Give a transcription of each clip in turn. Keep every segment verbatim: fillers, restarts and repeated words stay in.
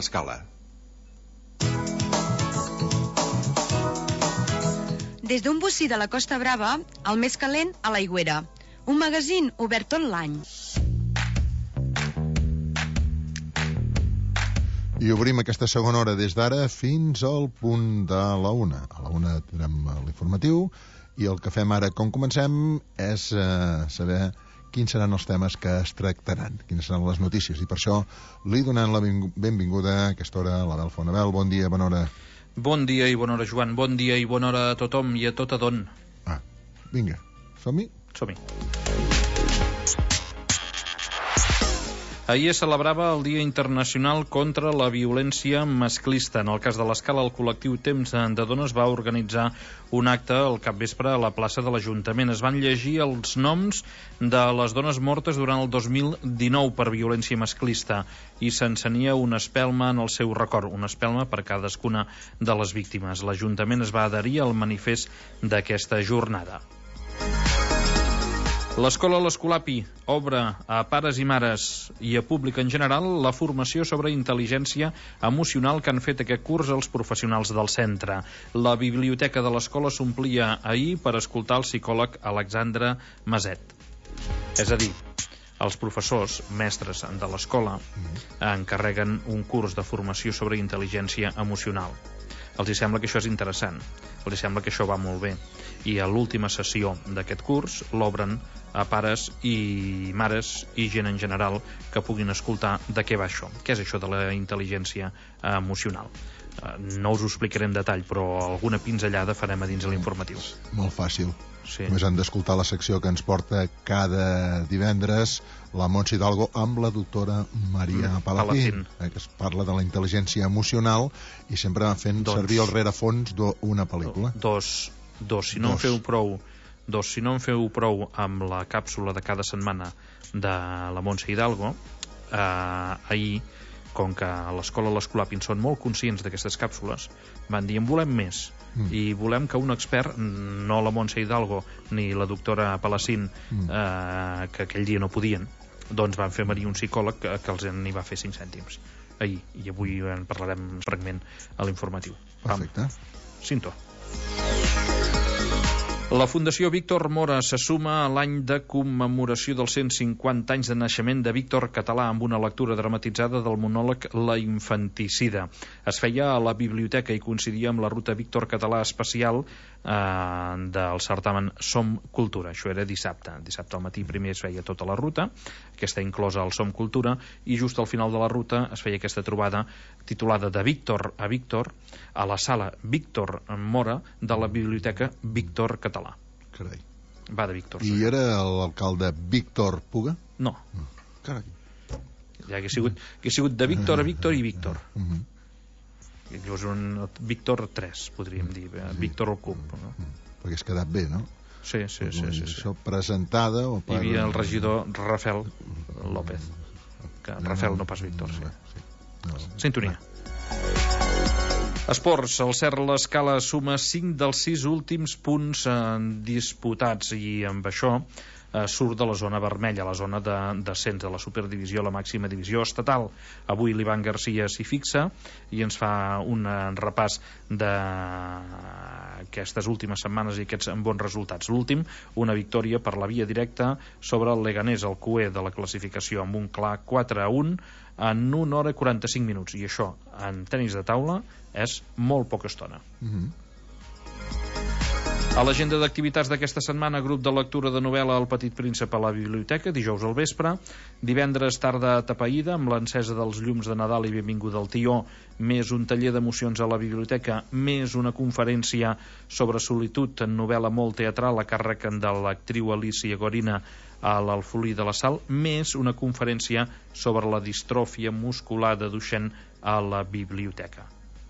l'Escala. Des d'un bocí de la Costa Brava, el més calent a l'Aigüera. Un magazín obert tot l'any. I obrim aquesta segona hora des d'ara fins al punt de la una. A la una tindrem l'informatiu i el que fem ara, com comencem, és eh, saber quins seran els temes que es tractaran, quines seran les notícies. I per això li donem la benvinguda a aquesta hora a l'Abel Fonabel. Bon dia, bona hora. Bon dia i bona hora, Joan. Bon dia i bona hora a tothom i a tot adon. Ah, vinga, som-hi? Som-hi. Ahir es celebrava el Dia Internacional contra la Violència Masclista. En el cas de l'Escala, el col·lectiu Temps de Dones va organitzar un acte al capvespre a la plaça de l'Ajuntament. Es van llegir els noms de les dones mortes durant el dos mil dinou per violència masclista i s'encenia una espelma en el seu record, una espelma per cadascuna de les víctimes. L'Ajuntament es va adherir al manifest d'aquesta jornada. L'Escola L'Escolapi obre a pares i mares i a públic en general la formació sobre intel·ligència emocional que han fet aquest curs els professionals del centre. La biblioteca de l'escola s'omplia ahir per escoltar el psicòleg Alexandre Maset. És a dir, els professors, mestres de l'escola, encarreguen un curs de formació sobre intel·ligència emocional. Els hi sembla que això és interessant, els hi sembla que això va molt bé. I a l'última sessió d'aquest curs l'obren a pares i mares i gent en general que puguin escoltar de què va això. Què és això de la intel·ligència emocional? No us ho explicaré en detall, però alguna pinzellada farem a dins de l'informatiu. Molt fàcil. Sí. Només han d'escoltar la secció que ens porta cada divendres la Montse Hidalgo amb la doctora Maria mm, Palacín, eh, que es parla de la intel·ligència emocional i sempre van fent doncs, servir el rerefons d'una pel·lícula. Dos, dos, si no dos. en feu prou dos, si no en feu prou amb la càpsula de cada setmana de la Montse Hidalgo, eh, ahir, com que a l'escola l'Escolapi són molt conscients d'aquestes càpsules, van dir en volem més mm. i volem que un expert, no la Montse Hidalgo ni la doctora Palacín, mm. eh, que aquell dia no podien, doncs van fer venir un psicòleg que, que els n'hi va fer cinc cèntims ahir, i avui en parlarem un fragment a l'informatiu. Perfecte. Cinto. La Fundació Víctor Mora se suma a l'any de commemoració dels cent cinquanta anys de naixement de Víctor Català amb una lectura dramatitzada del monòleg La infanticida. Es feia a la biblioteca i coincidia amb la ruta Víctor Català especial eh, del certamen Som Cultura. Això era dissabte. Dissabte al matí primer es feia tota la ruta, aquesta inclosa al Som Cultura, i just al final de la ruta es feia aquesta trobada titulada De Víctor a Víctor a la sala Víctor Mora de la biblioteca Víctor Català. Carai. Va de Víctor. I era l'alcalde Víctor Puga? No. no. Carai. Ja que ha sigut, que ha sigut de Víctor a Víctor i Víctor. Uh -huh. Llavors un Víctor tres, podríem dir. Sí. Víctor al cub. No? Perquè has quedat bé, no? Sí, sí, sí. sí, sí. Això presentada o per... Hi havia el regidor Rafael López. Que Rafael no pas Víctor, sí. sí. No. Sintonia. Esports, el Cert l'Escala suma cinc dels sis últims punts eh, disputats i amb això eh, surt de la zona vermella, la zona de descens de la superdivisió a la màxima divisió estatal. Avui l'Ivan Garcia s'hi fixa i ens fa un repàs d'aquestes últimes setmanes i aquests bons resultats. L'últim, una victòria per la via directa sobre el Leganés, el cuer de la classificació, amb un clar quatre a un en una hora i quaranta-cinc minuts, i això en tenis de taula és molt poca estona. Mm-hmm. A l'agenda d'activitats d'aquesta setmana, grup de lectura de novel·la El Petit Príncep a la biblioteca, dijous al vespre, divendres tarda atapeïda amb l'encesa dels llums de Nadal i benvinguda al tió, més un taller d'emocions a la biblioteca, més una conferència sobre solitud en novel·la molt teatral a càrrec de l'actriu Alicia Gorina a l'Alfolí de la Sal, més una conferència sobre la distròfia muscular de Duchenne a la biblioteca.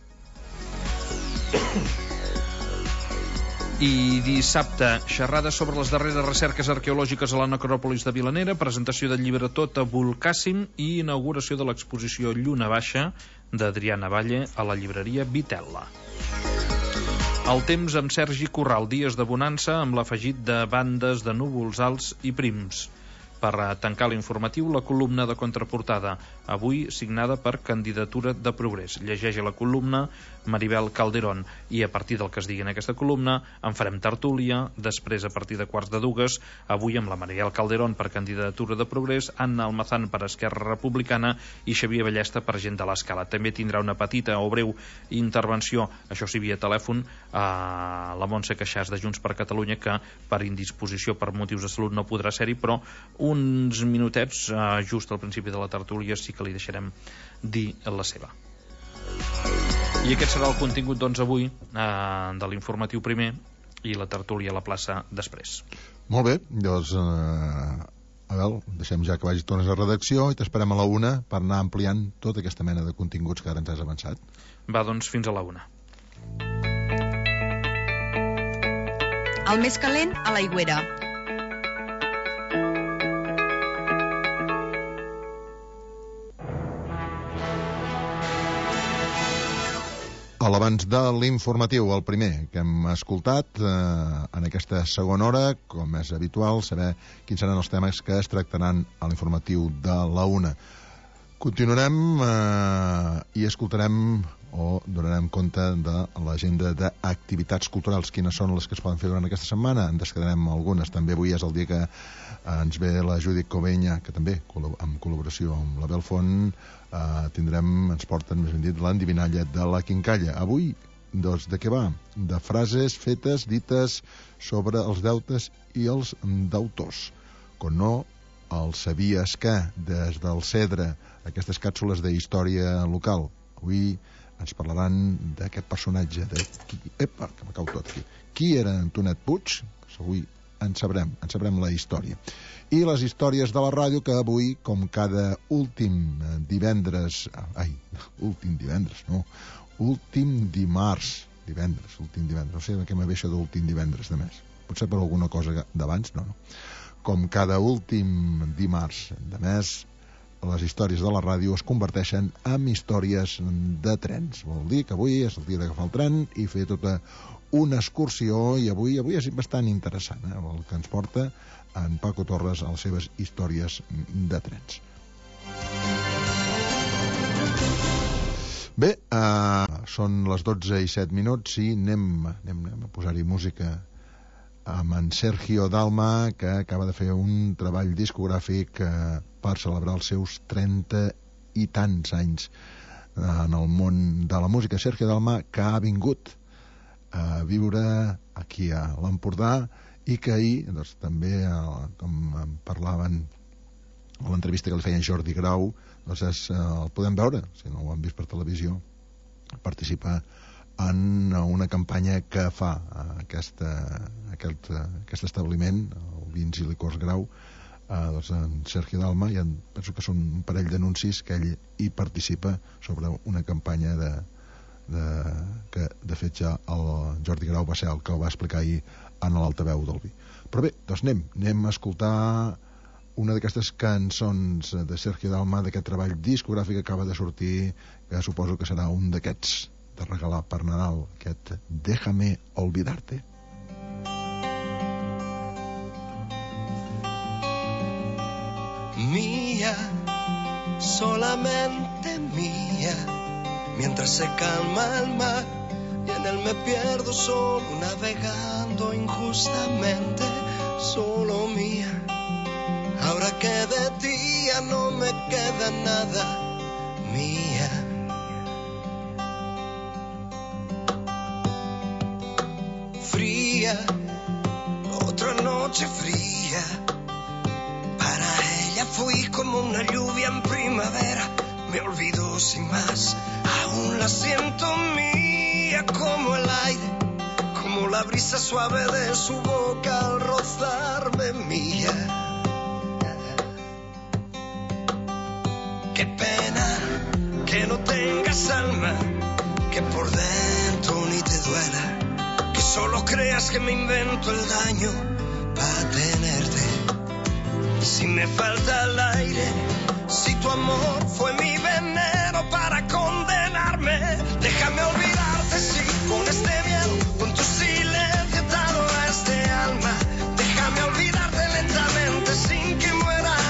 I dissabte, xerrada sobre les darreres recerques arqueològiques a la necròpolis de Vilanera, presentació del llibre Tot a Volcàssim i inauguració de l'exposició Lluna Baixa d'Adriana Valle a la llibreria Vitella. El temps amb Sergi Corral, dies de bonança amb l'afegit de bandes de núvols alts i prims. Per tancar l'informatiu, la columna de contraportada, avui signada per Candidatura de Progrés. Llegeix a la columna Maribel Calderón, i a partir del que es digui en aquesta columna en farem tertúlia. Després, a partir de quarts de dues, avui amb la Maribel Calderón per Candidatura de Progrés, Anna Almazán per Esquerra Republicana i Xavier Ballesta per Gent de l'Escala. També tindrà una petita o breu intervenció, això sí, via telèfon, a la Montse Queixàs de Junts per Catalunya, que per indisposició, per motius de salut, no podrà ser-hi, però uns minutets eh, just al principi de la tertúlia sí que li deixarem dir la seva. I aquest serà el contingut, doncs, avui eh, de l'informatiu primer i la tertúlia a la plaça després. Molt bé, doncs eh, Abel, deixem ja que vagi tornes a redacció i t'esperem a la una per anar ampliant tota aquesta mena de continguts que ara ens has avançat. Va, doncs, fins a la una. El més calent a l'Aigüera. A l'abans de l'informatiu, el primer que hem escoltat eh, en aquesta segona hora, com és habitual, saber quins seran els temes que es tractaran a l'informatiu de la una. Continuarem eh, i escoltarem o donarem compte de l'agenda d'activitats culturals, quines són les que es poden fer durant aquesta setmana. En descadarem algunes. També avui és el dia que ens ve la Judit Covenya, que també, en col·laboració amb la Belfont, eh, tindrem, ens porten, més ben dit, l'endivinalla de la Quincalla. Avui, doncs, de què va? De frases fetes, dites sobre els deutes i els deutors. Com no, el sabies que, des del Cedre, aquestes càpsules de història local. Avui ens parlaran d'aquest personatge, de qui, epa, que me cau tot aquí. Qui era Antonet Puig? Avui en sabrem, en sabrem la història. I les històries de la ràdio, que avui, com cada últim divendres, ai, últim divendres, no, últim dimarts, divendres, últim divendres, no sé de què me ve això d'últim divendres de mes. Potser per alguna cosa d'abans, no, no. Com cada últim dimarts de mes, les històries de la ràdio es converteixen en històries de trens. Vol dir que avui és el dia d'agafar el tren i fer tota una excursió, i avui avui és bastant interessant, eh, el que ens porta en Paco Torres a les seves històries de trens. Bé, eh, són les dotze i set minuts i anem, anem, anem a posar-hi música amb en Sergio Dalma, que acaba de fer un treball discogràfic eh, per celebrar els seus trenta i tants anys eh, en el món de la música. Sergio Dalma, que ha vingut a viure aquí a l'Empordà i que ahir, doncs, també, eh, com en parlaven a l'entrevista que li feien Jordi Grau, doncs és, eh, el podem veure, si no ho han vist per televisió, participa en una campanya que fa aquesta, aquest, aquest establiment, el Vins i Licors Grau, eh, doncs en Sergio Dalma, i en, penso que són un parell d'anuncis que ell hi participa sobre una campanya de, de, que de fet ja el Jordi Grau va ser el que ho va explicar ahir en l'altaveu del vi. Però bé, doncs anem, anem a escoltar una d'aquestes cançons de Sergio Dalma, d'aquest treball discogràfic que acaba de sortir, que suposo que serà un d'aquests de regalar per Nadal, aquest Déjame olvidarte. Mía, solamente mía, mientras se calma el mar y en él me pierdo solo navegando injustamente, solo mía. Ahora que de ti ya no me queda nada, mía. Fría, otra noche fría, para ella fui como una lluvia en primavera, me olvidó sin más, aún la siento mía como el aire, como la brisa suave de su boca al rozarme mía. Qué pena que no tengas alma, que por dentro ni te duela, que solo creas que me invento el daño para tenerte. Si me falta el aire, si tu amor fue mi veneno para condenarme, déjame olvidarte, sí, con este miedo, con tu silencio atado a este alma. Déjame olvidarte lentamente sin que muera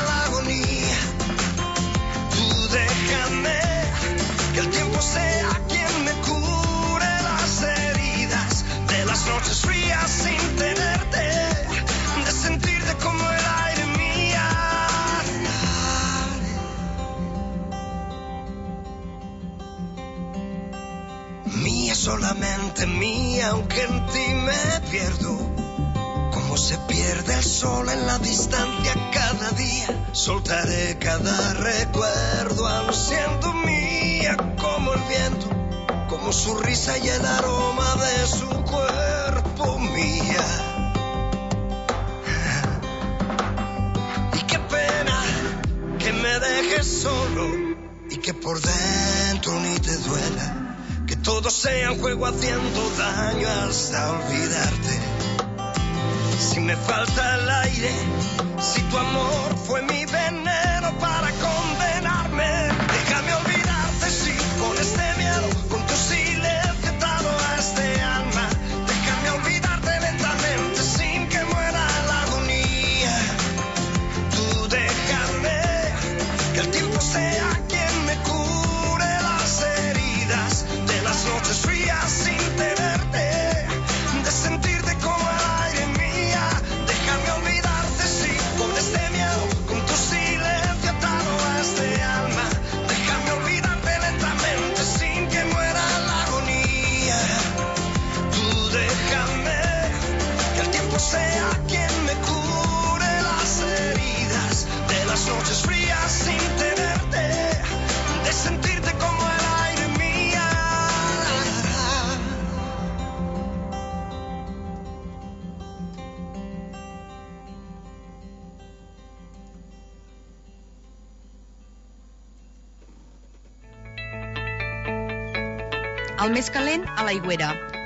de mí, aunque en ti me pierdo. Como se pierde el sol en la distancia cada día, soltaré cada recuerdo, aun siendo mía como el viento, como su risa y el aroma de su cuerpo mía. Y qué pena que me dejes solo y que por dentro ni te duela, que todo sea un juego haciendo daño hasta olvidarte. Si me falta el aire, si tu amor fue mi veneno para condenarme, déjame olvidarte, sí, con este miedo, con tu silencio atado a este alma. Déjame olvidarte lentamente sin que muera la agonía. Tú déjame que el tiempo sea quien me cure las heridas de las noches frías sin tenerte, de sentirte como el aire mía. Déjame olvidarte, sí, con este miedo, con tu silencio atado a este alma. Déjame olvidarte lentamente sin que muera la agonía. Tú déjame que el tiempo sea quien me cure las heridas de las noches frías sin tenerte, de sentirte como el aire mía. El més calent a l'aigüera.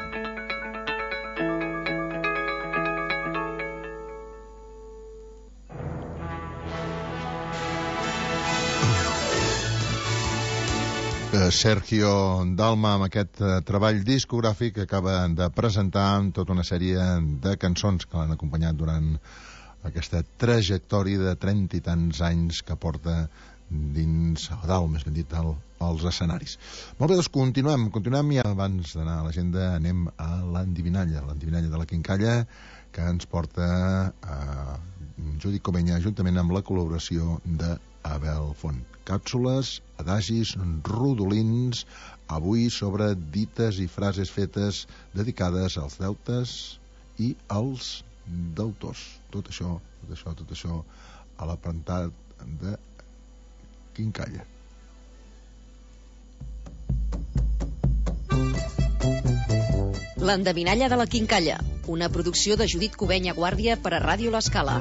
Eh, Sergio Dalma, amb aquest eh, treball discogràfic que acaba de presentar amb tota una sèrie de cançons que l'han acompanyat durant aquesta trajectòria de trenta i tants anys que porta dins, a dalt, més ben dit, al, als escenaris. Molt bé, doncs continuem, continuem i abans d'anar a l'agenda anem a l'endivinalla, l'endivinalla de la Quincalla, que ens porta a Judit Comenya, juntament amb la col·laboració d'Abel Font. Càpsules, adagis, rodolins, avui sobre dites i frases fetes dedicades als deutes i als deutors. Tot això, tot això, tot això a l'apartat de Quincalla. L'endevinalla de la Quincalla, una producció de Judit Comenya Guàrdia per a Ràdio L'Escala.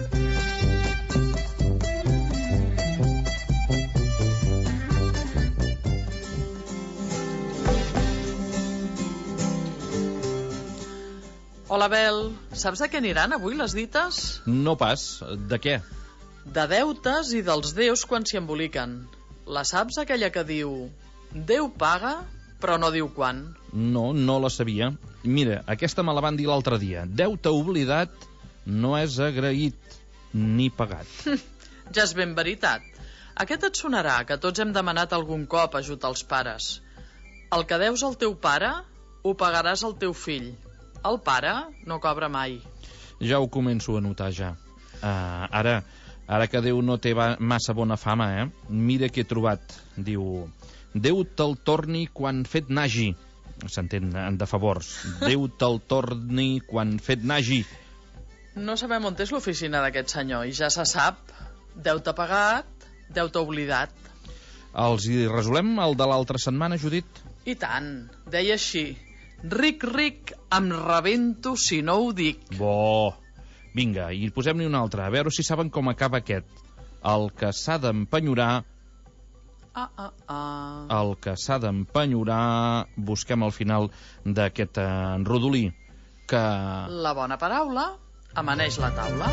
Hola, Bel. Saps de què aniran avui les dites? No pas. De què? De deutes i dels déus quan s'hi emboliquen. La saps, aquella que diu Déu paga, però no diu quan? No, no la sabia. Mira, aquesta me la van dir l'altre dia. Deute oblidat no és agraït ni pagat. Ja és ben veritat. Aquest et sonarà, que tots hem demanat algun cop ajut als pares. El que deus al teu pare, ho pagaràs al teu fill. El pare no cobra mai. Ja ho començo a notar, ja. Uh, ara, ara que Déu no té massa bona fama, eh? Mira què he trobat. Diu, Déu te'l torni quan fet n'hagi. S'entén de favors. Déu te'l torni quan fet n'hagi. No sabem on és l'oficina d'aquest senyor i ja se sap. Deute pagat, deute oblidat. Els hi resolem el de l'altra setmana, Judit? I tant. Deia així. Ric, ric, em rebento si no ho dic. Bo. Vinga, i posem-n'hi un altre, a veure si saben com acaba aquest. El que s'ha d'empenyorar... Ah, ah, ah. El que s'ha d'empenyorar... Busquem al final d'aquest eh, rodolí. Que... La bona paraula amaneix la taula.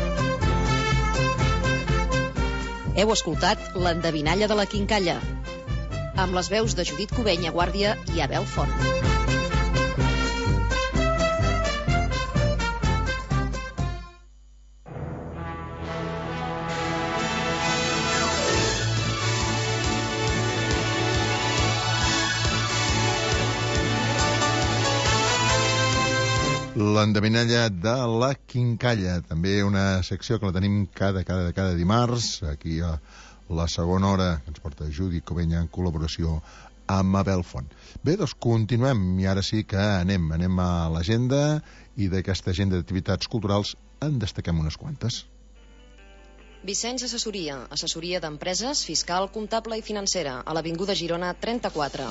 Heu escoltat l'endevinalla de la Quincalla, amb les veus de Judit Comenya Guàrdia i Abel Font. L'endevinalla de la Quincalla, també una secció que la tenim cada, cada, cada dimarts, aquí a la segona hora, que ens porta Judit Comenya en col·laboració a Mabel Font. Bé, doncs continuem, i ara sí que anem, anem a l'agenda, i d'aquesta agenda d'activitats culturals en destaquem unes quantes. Vicenç Assessoria, assessoria d'empreses, fiscal, comptable i financera, a l'Avinguda Girona trenta-quatre.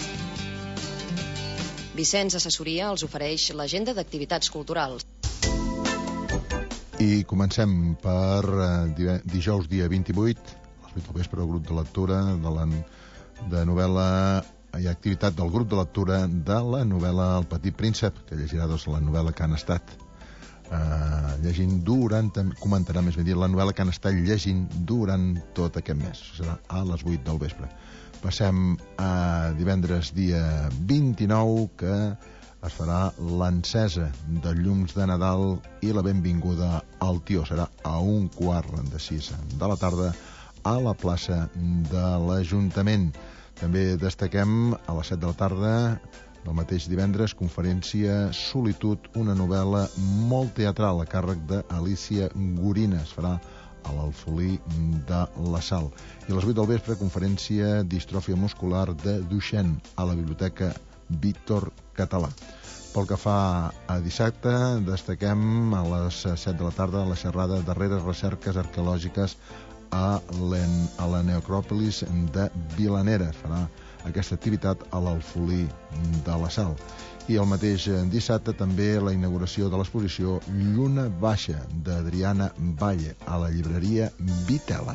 Vicenç Assessoria els ofereix l'agenda d'activitats culturals. I comencem per eh, dijous dia vint-i-vuit, a les vuit del vespre, el grup de lectura de la de novel·la, hi ha activitat del grup de lectura de la novel·la El Petit Príncep, que llegirà doncs, la novel·la que han estat eh, llegint durant, comentarà més ben dit, la novel·la que han estat llegint durant tot aquest mes. Serà a les vuit del vespre. Passem a divendres dia vint-i-nou, que es farà l'encesa de llums de Nadal i la benvinguda al Tió. Serà a un quart de sis de la tarda a la plaça de l'Ajuntament. També destaquem a les set de la tarda del mateix divendres conferència Solitud, una novel·la molt teatral a càrrec d'Alícia Gorina. Es farà a l'Alfolí de la Sal. I a les vuit del vespre conferència Distròfia muscular de Duchenne a la Biblioteca Víctor Català. Pel que fa a dissabte, destaquem a les set de la tarda la xerrada Darreres recerques arqueològiques a, a la Necròpolis de Vilanera. Es farà aquesta activitat a l'Alfolí de la Sal. I el mateix dissabte també la inauguració de l'exposició Lluna Baixa d'Adriana Valle a la llibreria Vitela.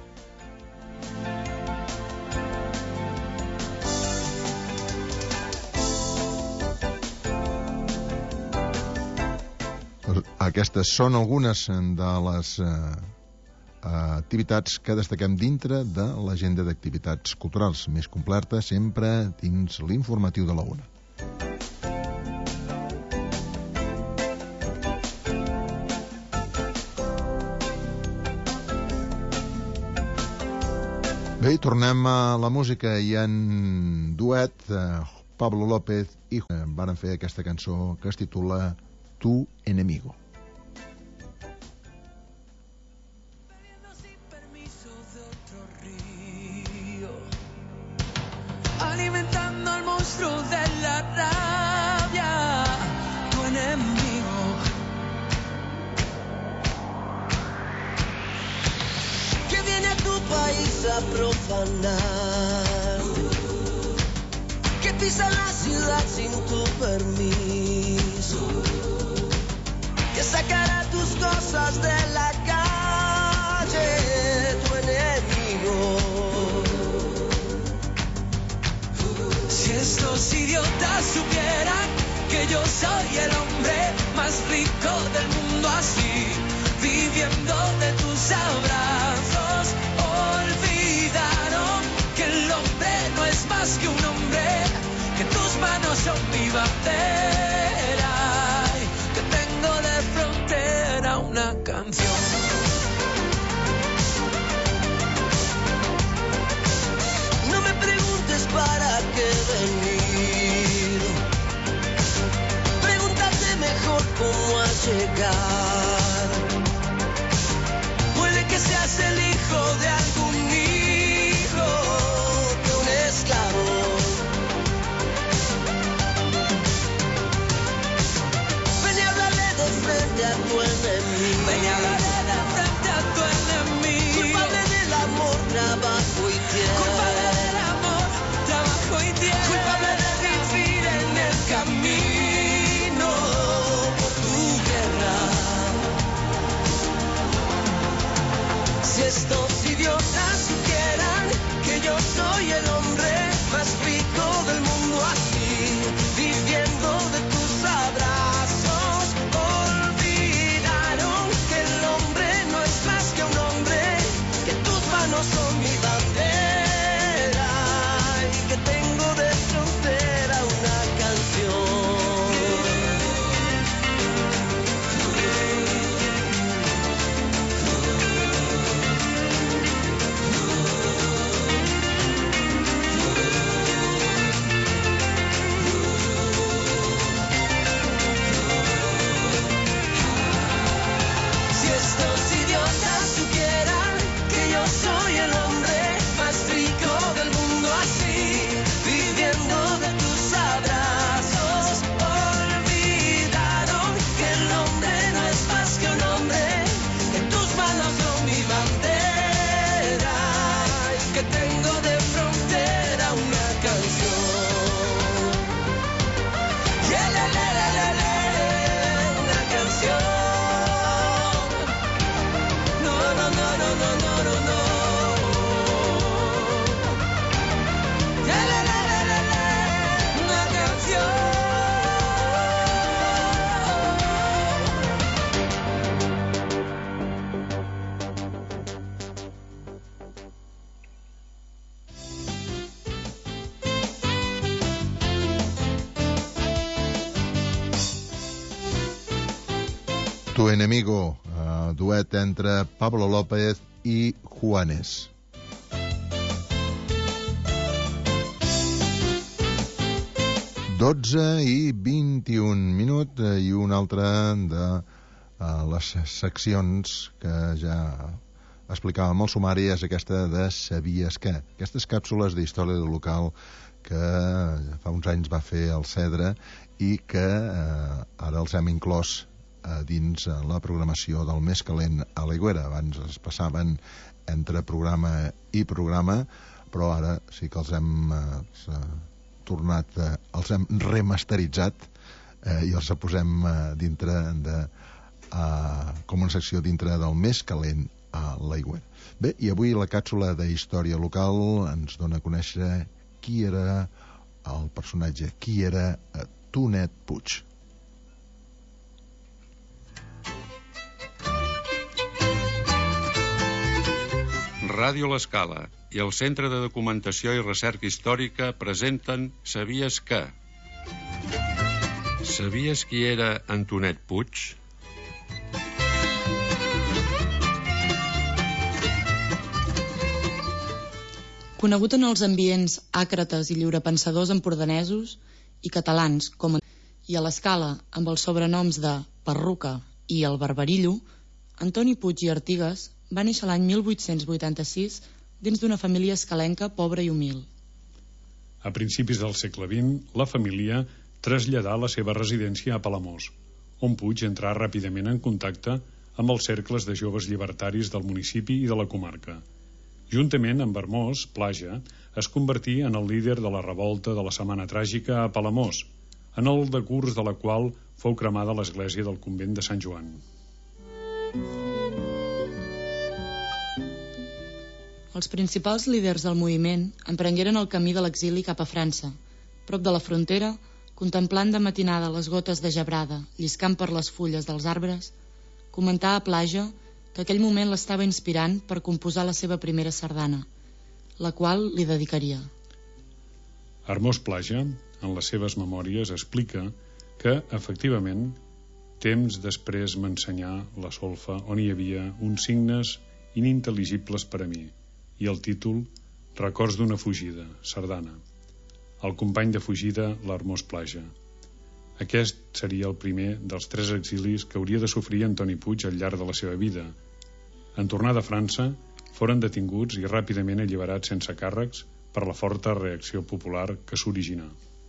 Aquestes són algunes de les eh, activitats que destaquem dintre de l'agenda d'activitats culturals, més completa sempre dins l'informatiu de la UNA. Bé, tornem a la música i en duet eh, Pablo López i eh, van fer aquesta cançó que es titula Tu enemigo. Alimentando al monstruo de la rabia, tu enemigo. Que viene a tu país a profanar, que pisa la ciudad sin tu permiso, que sacará tus cosas de la calle, tu enemigo. Si estos idiotas supieran que yo soy el hombre más rico del mundo, así, viviendo de tus abrazos, olvidaron que el hombre no es más que un hombre, que tus manos son mi bandera, que tengo de frontera una canción. No me preguntes para qué venir, pregúntate mejor cómo has llegado. Puede que seas el hijo de algún hijo de un esclavo. Ven y háblale de frente a tu enemigo. Ven y háblale de frente a tu enemigo. Culpable del amor, trabajo y tierra. Culpable del amor, trabajo y tierra. Culpable de vivir en el camino por tu guerra. Si estos idiotas supieran que yo soy el hombre más rico del mundo, así, viviendo de tus abrazos, olvidaron que el hombre no es más que un hombre, que tus manos son mi bandera y que tengo de frontera una canción. Tu enemigo, uh, duet entre Pablo López i Juanes. dotze i vint-i-un minut i una altra de uh, les seccions que ja explicàvem al sumari és aquesta de Sabies què? Aquestes càpsules d'història local que fa uns anys va fer el Cedre i que eh, ara els hem inclòs eh, dins la programació del Més Calent a l'Aigüera. Abans es passaven entre programa i programa, però ara sí que els hem eh, tornat, eh, els hem remasteritzat eh, i els posem eh, dintre de eh, com una secció dintre del Més Calent a l'Aigüera. Bé, i avui la càpsula de història local ens dona a conèixer qui era el personatge, qui era Tonet Puig. Ràdio L'Escala i el Centre de Documentació i Recerca Històrica presenten Sabies què? Sabies qui era en Tonet Puig? Conegut en els ambients àcrates i lliurepensadors empordanesos i catalans, com a... i a l'Escala amb els sobrenoms de Perruca i el Barbarillo, Antoni Puig i Artigas va néixer l'any mil vuit-cents vuitanta-sis dins d'una família escalenca pobra i humil. A principis del segle vint, la família traslladà la seva residència a Palamós, on Puig entrà ràpidament en contacte amb els cercles de joves llibertaris del municipi i de la comarca. Juntament amb Hermós Plaja, es convertí en el líder de la revolta de la Setmana Tràgica a Palamós, en el decurs de la qual fou cremada l'església del convent de Sant Joan. Els principals líders del moviment emprengueren el camí de l'exili cap a França. Prop de la frontera, contemplant de matinada les gotes de gebrada lliscant per les fulles dels arbres, comentà a Plaja que aquell moment l'estava inspirant per composar la seva primera sardana, la qual li dedicaria. Hermós Plaja, en les seves memòries, explica que, efectivament, temps després m'ensenyà la solfa on hi havia uns signes inintel·ligibles per a mi, i el títol Records d'una fugida, sardana. El company de fugida, l'Hermós Plaja. Aquest seria el primer dels tres exilis que hauria de sofrir Antoni Puig al llarg de la seva vida. En tornar de França, foren detinguts i ràpidament alliberats sense càrrecs per la forta reacció popular que s'originà.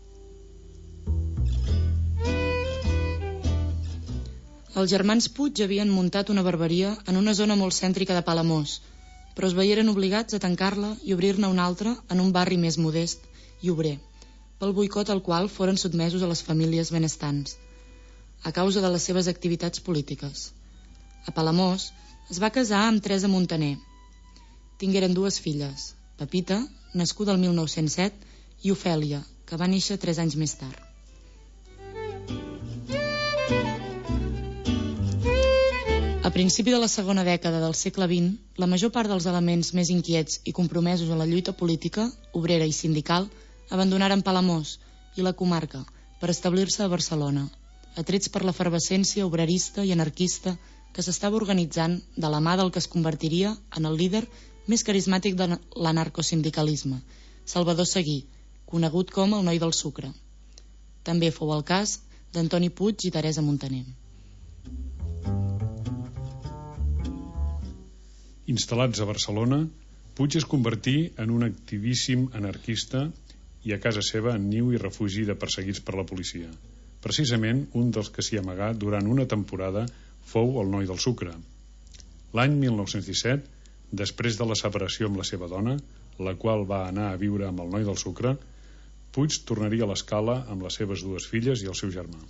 Els germans Puig havien muntat una barberia en una zona molt cèntrica de Palamós, però es veieren obligats a tancar-la i obrir-ne una altra en un barri més modest i obrer, pel boicot al qual foren sotmesos a les famílies benestants, a causa de les seves activitats polítiques. A Palamós es va casar amb Teresa Montaner. Tingueren dues filles, Pepita, nascuda el mil nou-cents set, i Ofèlia, que va néixer tres anys més tard. A principi de la segona dècada del segle vint, la major part dels elements més inquiets i compromesos en la lluita política, obrera i sindical, abandonaren Palamós i la comarca per establir-se a Barcelona, atrets per l'efervescència obrerista i anarquista que s'estava organitzant de la mà del que es convertiria en el líder més carismàtic de l'anarcosindicalisme, Salvador Seguí, conegut com el Noi del Sucre. També fou el cas d'Antoni Puig i Teresa Montaner. Instal·lats a Barcelona, Puig es convertí en un activíssim anarquista i a casa seva en niu i refugi de perseguits per la policia. Precisament un dels que s'hi amagà durant una temporada fou el Noi del Sucre. L'any mil nou-cents disset, després de la separació amb la seva dona, la qual va anar a viure amb el Noi del Sucre, Puig tornaria a l'Escala amb les seves dues filles i el seu germà.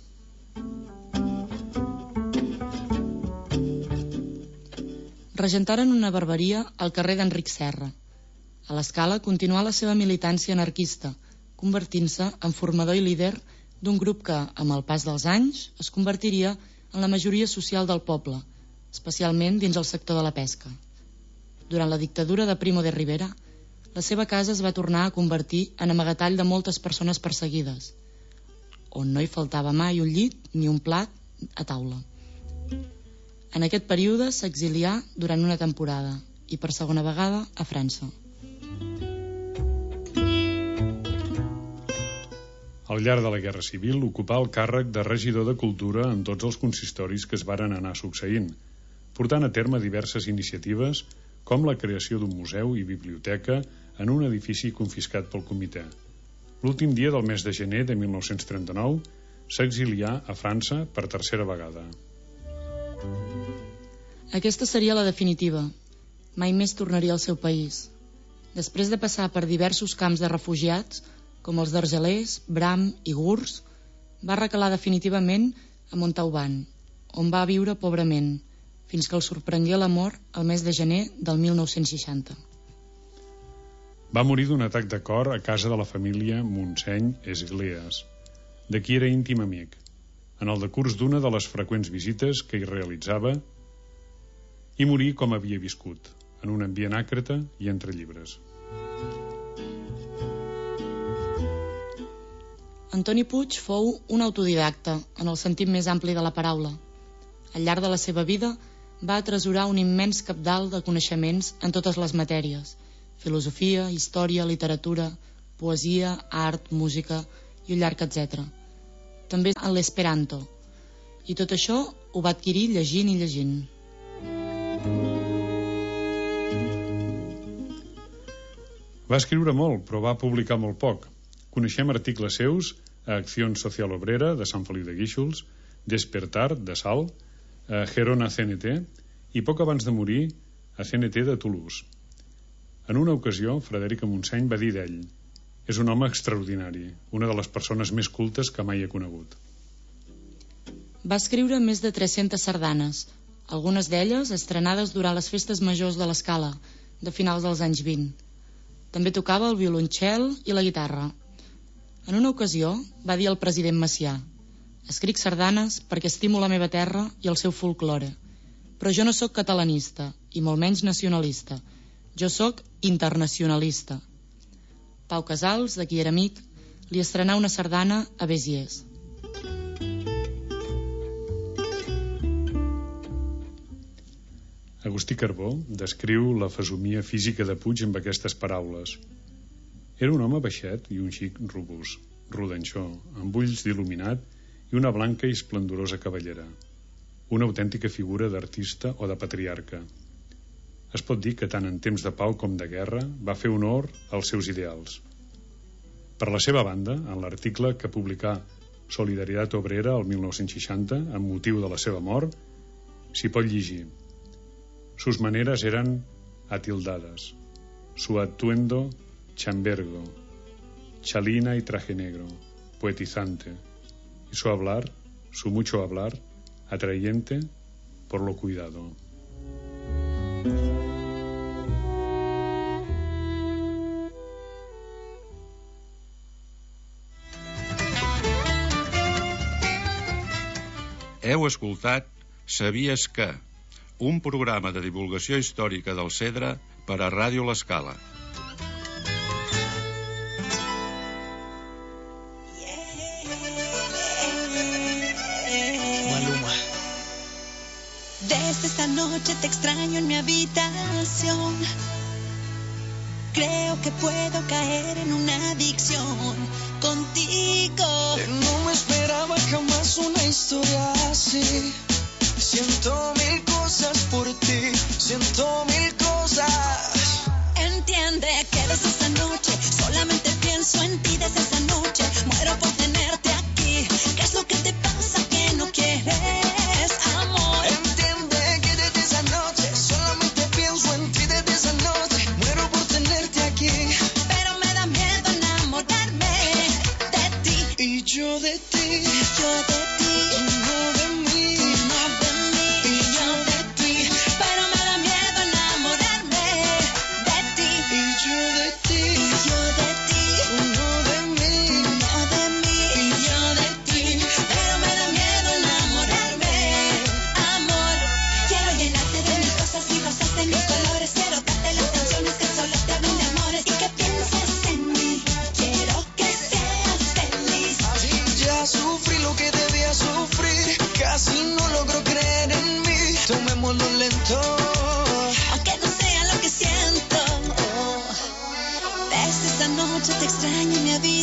Regentaren una barberia al carrer d'Enric Serra. A l'Escala continuà la seva militància anarquista, convertint-se en formador i líder d'un grup que, amb el pas dels anys, es convertiria en la majoria social del poble, especialment dins el sector de la pesca. Durant la dictadura de Primo de Rivera, la seva casa es va tornar a convertir en amagatall de moltes persones perseguides, on no hi faltava mai un llit ni un plat a taula. En aquest període s'exilià durant una temporada i per segona vegada a França. Al llarg de la Guerra Civil ocupà el càrrec de regidor de Cultura en tots els consistoris que es varen anar succeint, portant a terme diverses iniciatives com la creació d'un museu i biblioteca en un edifici confiscat pel comitè. L'últim dia del mes de gener de mil nou-cents trenta-nou s'exilià a França per tercera vegada. Aquesta seria la definitiva. Mai més tornaria al seu país. Després de passar per diversos camps de refugiats, com els d'Argelers, Bram i Gurs, va recalar definitivament a Montauban, on va viure pobrement, fins que el sorprengué la mort el mes de gener del mil nou-cents seixanta. Va morir d'un atac de cor a casa de la família Montseny Esgleas, de qui era íntim amic, en el decurs d'una de les freqüents visites que hi realitzava, i morí com havia viscut, en un ambient àcrata i entre llibres. Antoni Puig fou un autodidacta, en el sentit més ampli de la paraula. Al llarg de la seva vida va atresorar un immens cabdal de coneixements en totes les matèries: filosofia, història, literatura, poesia, art, música i un llarg etcètera. També en l'esperanto. I tot això ho va adquirir llegint i llegint. Va escriure molt, però va publicar molt poc. Coneixem articles seus a Acción Social Obrera, de Sant Feliu de Guíxols, Despertar, de Salt, a Gerona C N T, i poc abans de morir a C N T de Toulouse. En una ocasió, Frederica Montseny va dir d'ell: és un home extraordinari, una de les persones més cultes que mai he conegut. Va escriure més de tres-centes sardanes, algunes d'elles estrenades durant les festes majors de l'Escala, de finals dels anys vint. També tocava el violoncel i la guitarra. En una ocasió va dir al president Macià: escric sardanes perquè estimo la meva terra i el seu folklore, però jo no sóc catalanista i molt menys nacionalista. Jo sóc internacionalista. Pau Casals, de qui era amic, li estrenà una sardana a Béziers. Agustí Carbó descriu la fesomia física de Puig amb aquestes paraules. Era un home baixet i un xic robust, rodanxó, amb ulls d'il·luminat i una blanca i esplendorosa cabellera. Una autèntica figura d'artista o de patriarca. Es pot dir que tant en temps de pau com de guerra va fer honor als seus ideals. Per la seva banda, en l'article que publicà Solidaritat Obrera el mil nou-cents seixanta, amb motiu de la seva mort, s'hi pot llegir: sus maneras eran atildades, su atuendo chambergo, chalina y traje negro, poetizante, y su hablar, su mucho hablar, atrayente por lo cuidado. Heu escoltat Sabies que? Un programa de divulgació històrica del Cedre per a Ràdio L'Escala. Maluma. Desde esta noche te extraño en mi habitación. Creo que puedo caer en una adicción contigo. No me esperaba jamás una historia así. Siento mil cosas por ti, siento mil cosas. Entiende que desde esta noche solamente pienso en ti. Desde esa noche muero por tenerte aquí. ¿Qué es lo que te pasa que no quieres amor? Entiende que desde esa noche solamente pienso en ti. Desde esa noche muero por tenerte aquí. Pero me da miedo enamorarme de ti. Y yo de ti, y yo de ti, tú no de mí. tú no de mí, y yo de ti. Pero me da miedo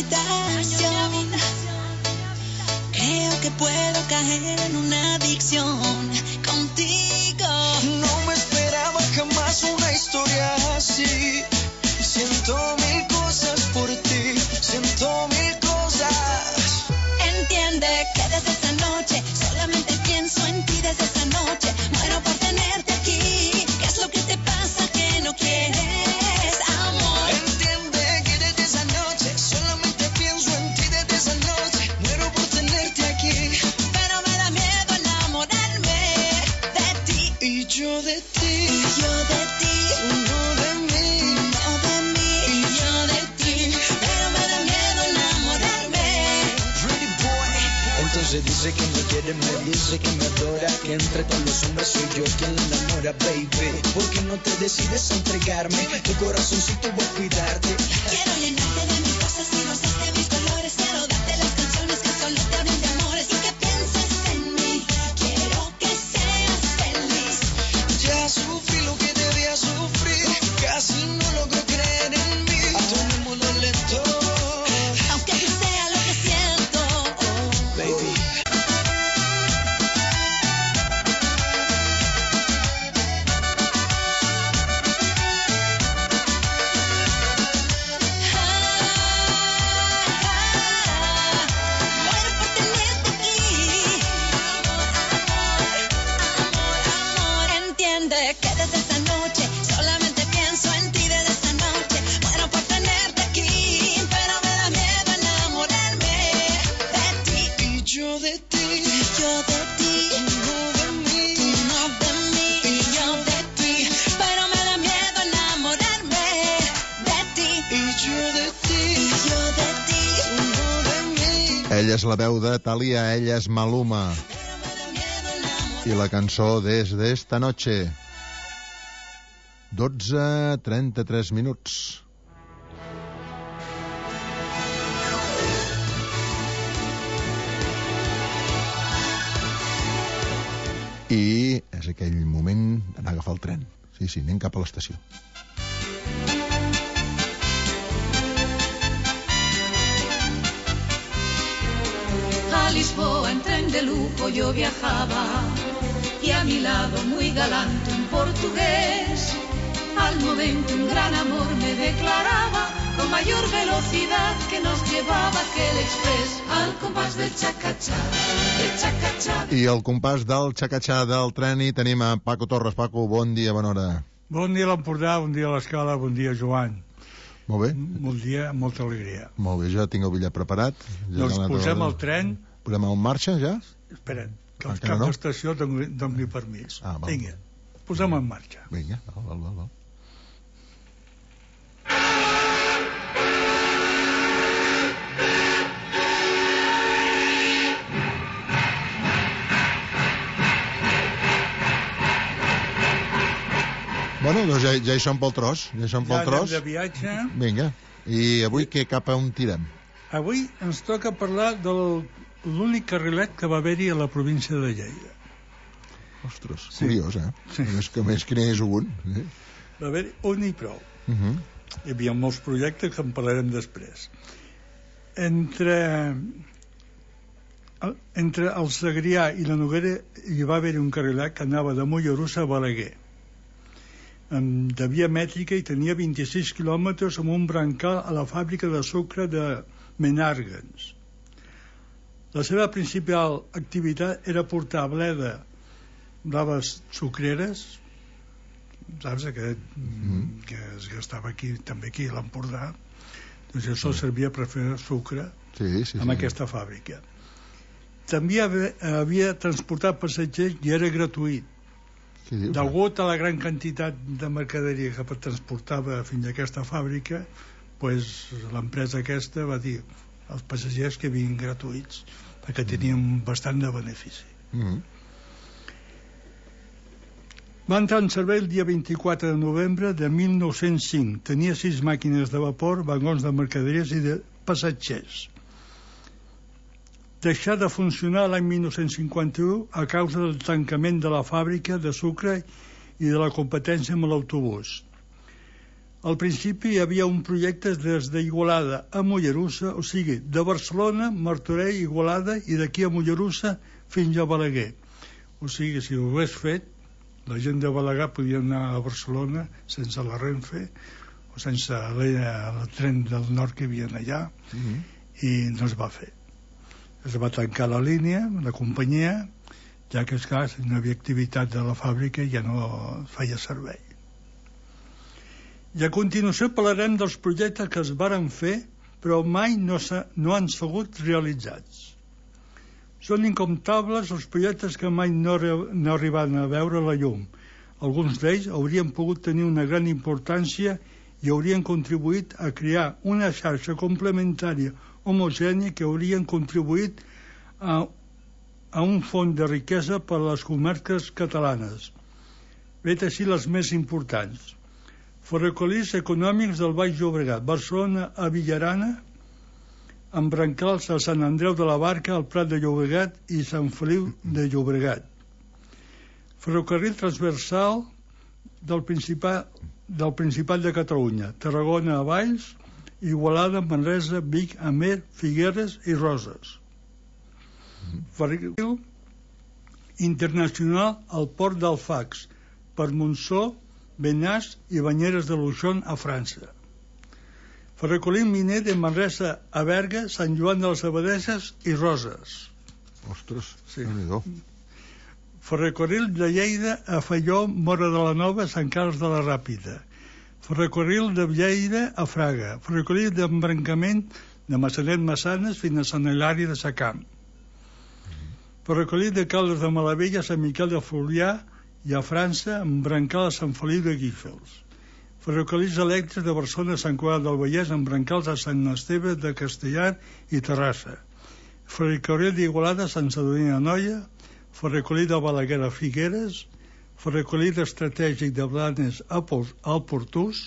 habitación. Creo que puedo caer en una adicción contigo. No me esperaba jamás una historia así. Siento mil cosas por ti, siento mil cosas. Entiende que desde esa noche solamente pienso en ti. Desde esa noche muero por tenerte aquí. ¿Qué es lo que te pasa que no quieres, amor? Entiende que desde esa noche solamente pienso en ti. Desde esa noche muero por tenerte aquí. Pero me da miedo enamorarme de ti. Y yo de ti, Y yo de ti, tú no de mí. no de mí. Y yo de ti, pero me da miedo enamorarme. Pretty boy. Entonces dice que me quiere, me dice que me adora, que entre todos los hombres soy yo quien la enamora, baby. ¿Por qué no te decides a entregarme? Tu corazoncito voy a cuidarte. Quiero llenarte de mis cosas y rosas de mis colores. Quiero darte las canciones que solo te hablen de amores y que pienses en mí. Quiero que seas feliz. Ya sufrí lo que debía sufrir. Casi no logro creer en mí. Tomémoslo lento. Aunque yo sea lo que siento, Baby, muero por tenerte aquí. Amor, amor, entiende que desde esa noche solamente pienso en ti. Desde esa noche muero por tenerte aquí. Pero me da miedo enamorarme de ti. Y yo de ti, Y yo de ti, tú no de mí. tú no de mí. Y yo de ti, pero me da miedo enamorarme de ti. Y yo de Y ti, yo de ti, tú no de mí. Ella és la veu de Thalia, ella és Maluma. pero me da miedo enamorarme. I la cançó Des d'esta noche. dotze trenta-tres minuts. I és aquell moment d'anar a agafar el tren. Sí, sí, anem cap a l'estació. A Lisboa en tren de lujo yo viajaba y a mi lado muy galante un portugués. Al momento un gran amor me declaraba con mayor velocidad que nos llevaba aquel express al compás del chacachá, del chacachá. I al compàs del xacatxà del tren hi tenim a Paco Torres. Paco, bon dia, bona hora. Bon dia a l'Empordà, bon dia a l'Escala, bon dia Joan. Molt bé? Bon dia, molta alegria. Molt bé, ja tinc el bitllet preparat. Ja Doncs he anat a posem veure. el tren. Posem en marxa, ja? Espera't, que Ah, el encara cap no? d'estació doni, doni permís. Ah, val. Vinga, posem en marxa. Vinga, val, val, val. val. Bueno, doncs ja, ja hi som pel tros. Ja hi som pel Ja tros. anem de viatge. Vinga. I avui què, cap a on tirem? Avui ens toca parlar de l'únic carrilet que va haver-hi a la província de Lleida. Ostres, Sí. curiós, eh? Sí. A més que més que n'és un. Eh? Va haver-hi un i prou. Uh -huh. Hi havia molts projectes que en parlarem després. Entre el, entre el Segrià i la Noguera hi va haver un carrilet que anava de Mollerussa a Balaguer, amb, de via mètrica, i tenia vint-i-sis quilòmetres amb un brancal a la fàbrica de sucre de Menàrguens. La seva principal activitat era portar a Bleda blaves sucreres, saps, aquest mm. que es gastava aquí, també aquí a l'Empordà. Doncs això sí. servia per fer sucre sí, sí, en sí. aquesta fàbrica. També havia, havia transportat passatgers i era gratuït. Degut a la gran quantitat de mercaderia que transportava fins a aquesta fàbrica, pues, l'empresa aquesta va dir als passatgers que vinguin gratuïts perquè tenien bastant de benefici. Mm. Va entrar en servei el dia vint-i-quatre de novembre de mil nou-cents cinc. Tenia sis màquines de vapor, vagons de mercaderies i de passatgers. Deixà de funcionar l'any mil nou-cents cinquanta-u a causa del tancament de la fàbrica de sucre i de la competència amb l'autobús. Al principi hi havia un projecte des d'Igualada a Mollerussa, o sigui, de Barcelona, Martorell, Igualada, i d'aquí a Mollerussa fins a Balaguer. O sigui, si ho hagués fet, la gent de Balaguer podia anar a Barcelona sense la Renfe o sense el tren del nord que hi havia allà, mm-hmm. i no es va fer. Es va tancar la línia, la companyia, ja que, esclar, si no hi havia activitat de la fàbrica ja no feia servei. I a continuació parlarem dels projectes que es varen fer però mai no, no han sigut realitzats. Són incomptables els projectes que mai no, no arriben a veure la llum. Alguns d'ells haurien pogut tenir una gran importància i haurien contribuït a crear una xarxa complementària homogènia que haurien contribuït a, a un font de riquesa per a les comarques catalanes. Vet així les més importants. Ferrocarrils econòmics del Baix Llobregat, Barcelona a Villarana, amb brancals a Sant Andreu de la Barca, al Prat de Llobregat i Sant Feliu de Llobregat. Ferrocarril transversal del Principat, del Principat de Catalunya, Tarragona a Valls, Igualada, Manresa, Vic, Amer, Figueres i Roses. Ferrocarril internacional al Port d'Alfax, per Montsó, Benàs i Banyeres de Luixón a França. Ferrocarril miner de Manresa a Berga, Sant Joan de les Abadesses i Roses. Ostres, sí. Déu-n'hi-do. Ferrocarril de Lleida a Falló, Mora de la Nova, Sant Carles de la Ràpita. Ferrocarril de Lleida a Fraga. Ferrocarril d'embrancament de Massanet Massanes fins a Sant Hilari de Sacamp. Ferrocarril de Caldes de Malavella a Sant Miquel de Fluvià i a França, amb brancal a Sant Feliu de Guíxols. Ferrocarrils elèctrics de Barcelona a Sant Cugat del Vallès, amb brancals a Sant Esteve de Castellar i Terrassa. Ferrocarril d'Igualada a Sant Sadurní d'Anoia. Ferrocarril de Balaguer a Figueres. Ferrocarril estratègic de Blanes al Portús.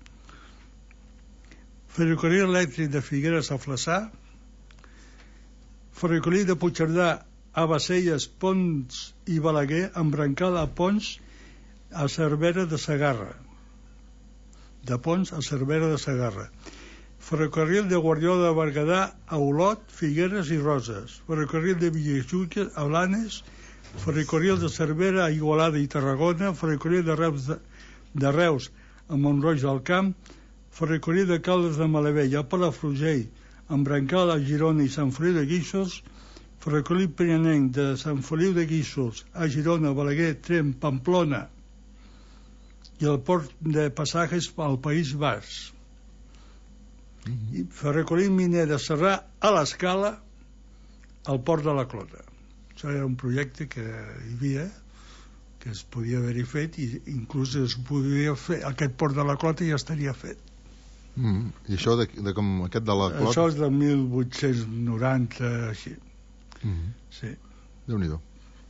Ferrocarril elèctric de Figueres a Flaçà. Ferrocarril de Puigcerdà a Basselles, Pons i Balaguer, amb brancal a Pons a Cervera de Segarra. De Pons a Cervera de Segarra. Ferrocarril de Guardiola de Berguedà a Olot, Figueres i Roses. Ferrocarril de Villajuica a Blanes. Ferrocarril de Cervera a Igualada i Tarragona. Ferrocarril de Reus, de, de Reus a Montroig del Camp. Ferrocarril de Caldes de Malavell a Palafrugell, amb brancal a Girona i Sant Feliu de Guíxols. Ferrocarril Pirinenc de Sant Feliu de Guíxols a Girona, Balaguer, Tremp, Pamplona i el port de Passajes al País Basc. Mm-hmm. I Ferrocarril miner de Serrà a l'Escala al port de la Clota. Això era un projecte que hi havia, que es podia haver-hi fet, i inclús es podria fer, aquest port de la Clota ja estaria fet. Mm. I això de, de com aquest de la Clota? Això és de mil vuit-cents noranta, així. Mm-hmm. Sí. Déu-n'hi-do.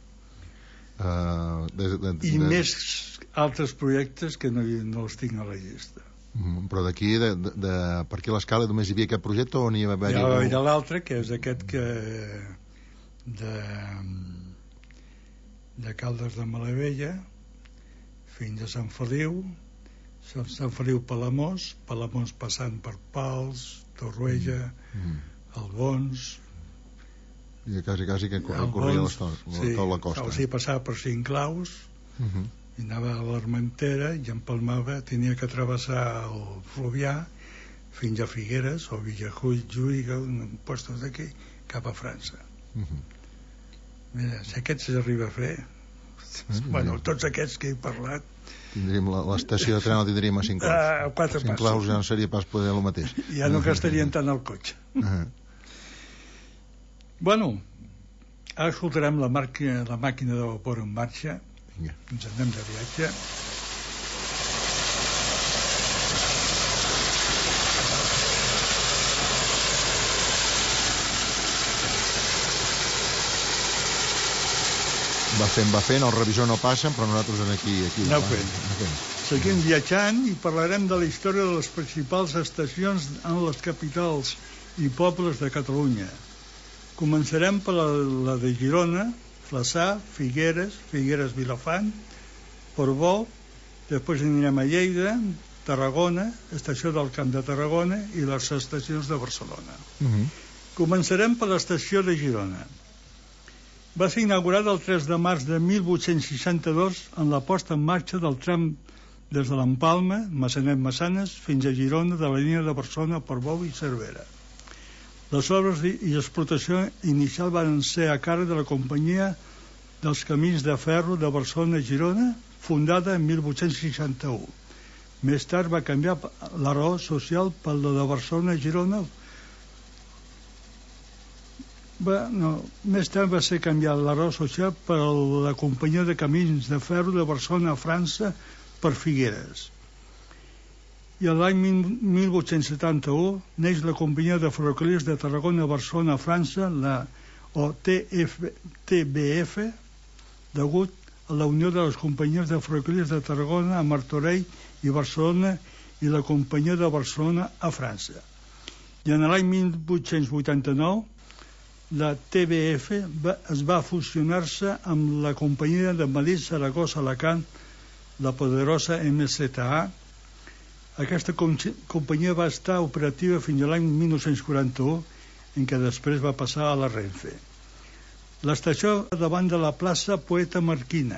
Uh, de, de, I de... més altres projectes que no, no els tinc a la llista. Mm, però d'aquí, de, de, de, per aquí a l'Escala només hi havia aquest projecte o n'hi va haver... Hi ha, hi ha l'altre, que és aquest que de, de Caldes de Malavella fins a Sant Feliu, Sant Feliu Palamós, Palamós passant per Pals, Torroella, mm. Albons... I quasi, quasi que corria la, sí, tota la costa. O sigui, passava per Cinclaus, uh-huh. i anava a l'Armentera i empalmava, tenia que travessar el Fluvià fins a Figueres o Villajull, Juiga, puestos d'aquí, cap a França. Uh-huh. Mira, si aquest s'arriba a fer, uh-huh. bueno, tots aquests que he parlat, tindríem l'estació de tren la tindríem a Cinclaus. Uh, a Cinclaus ja no seria pas poder el mateix. Ja no gastarien tant el cotxe. Uh-huh. Bueno, ara escoltarem la, màquina, la màquina de vapor en marxa. Vinga. Ens anem de viatge. Va fent, va fent, el revisor no passa, però nosaltres aquí... aquí Aneu fent. fent. Seguim viatjant i parlarem de la història de les principals estacions en les capitals i pobles de Catalunya. Començarem per la, la de Girona, Flaçà, Figueres, Figueres Vilafant, Portbou, després anirem a Lleida, Tarragona, estació del Camp de Tarragona i les estacions de Barcelona. Uh-huh. Començarem per l'estació de Girona. Va ser inaugurada el tres de març de mil vuit-cents seixanta-dos en la posta en marxa del tram des de l'Empalma, Massanet-Massanes, fins a Girona de la línia de Barcelona, Portbou i Cervera. Les obres i explotació inicial van ser a càrrec de la Companyia dels Camins de Ferro de Barcelona a Girona, fundada en mil vuit-cents seixanta-u. Més tard va canviar la raó social per la de Barcelona a Girona. Va, no, més tard va ser canviar la raó social per la Companyia de Camins de Ferro de Barcelona a França per Figueres. I l'any mil vuit-cents setanta-u neix la Companyia de Ferrocarrils de Tarragona a Barcelona a França, la o T B F, degut a la unió de les companyies de ferrocarrils de Tarragona a Martorell i Barcelona i la Companyia de Barcelona a França. I en l'any mil vuit-cents vuitanta-nou la T B F va, es va fusionar-se amb la Companyia de Madrid, Saragossa, Alacant, la poderosa M Z A. Aquesta com companyia va estar operativa fins a l'any mil nou-cents quaranta-u, en què després va passar a la Renfe. L'estació davant de la plaça Poeta Marquina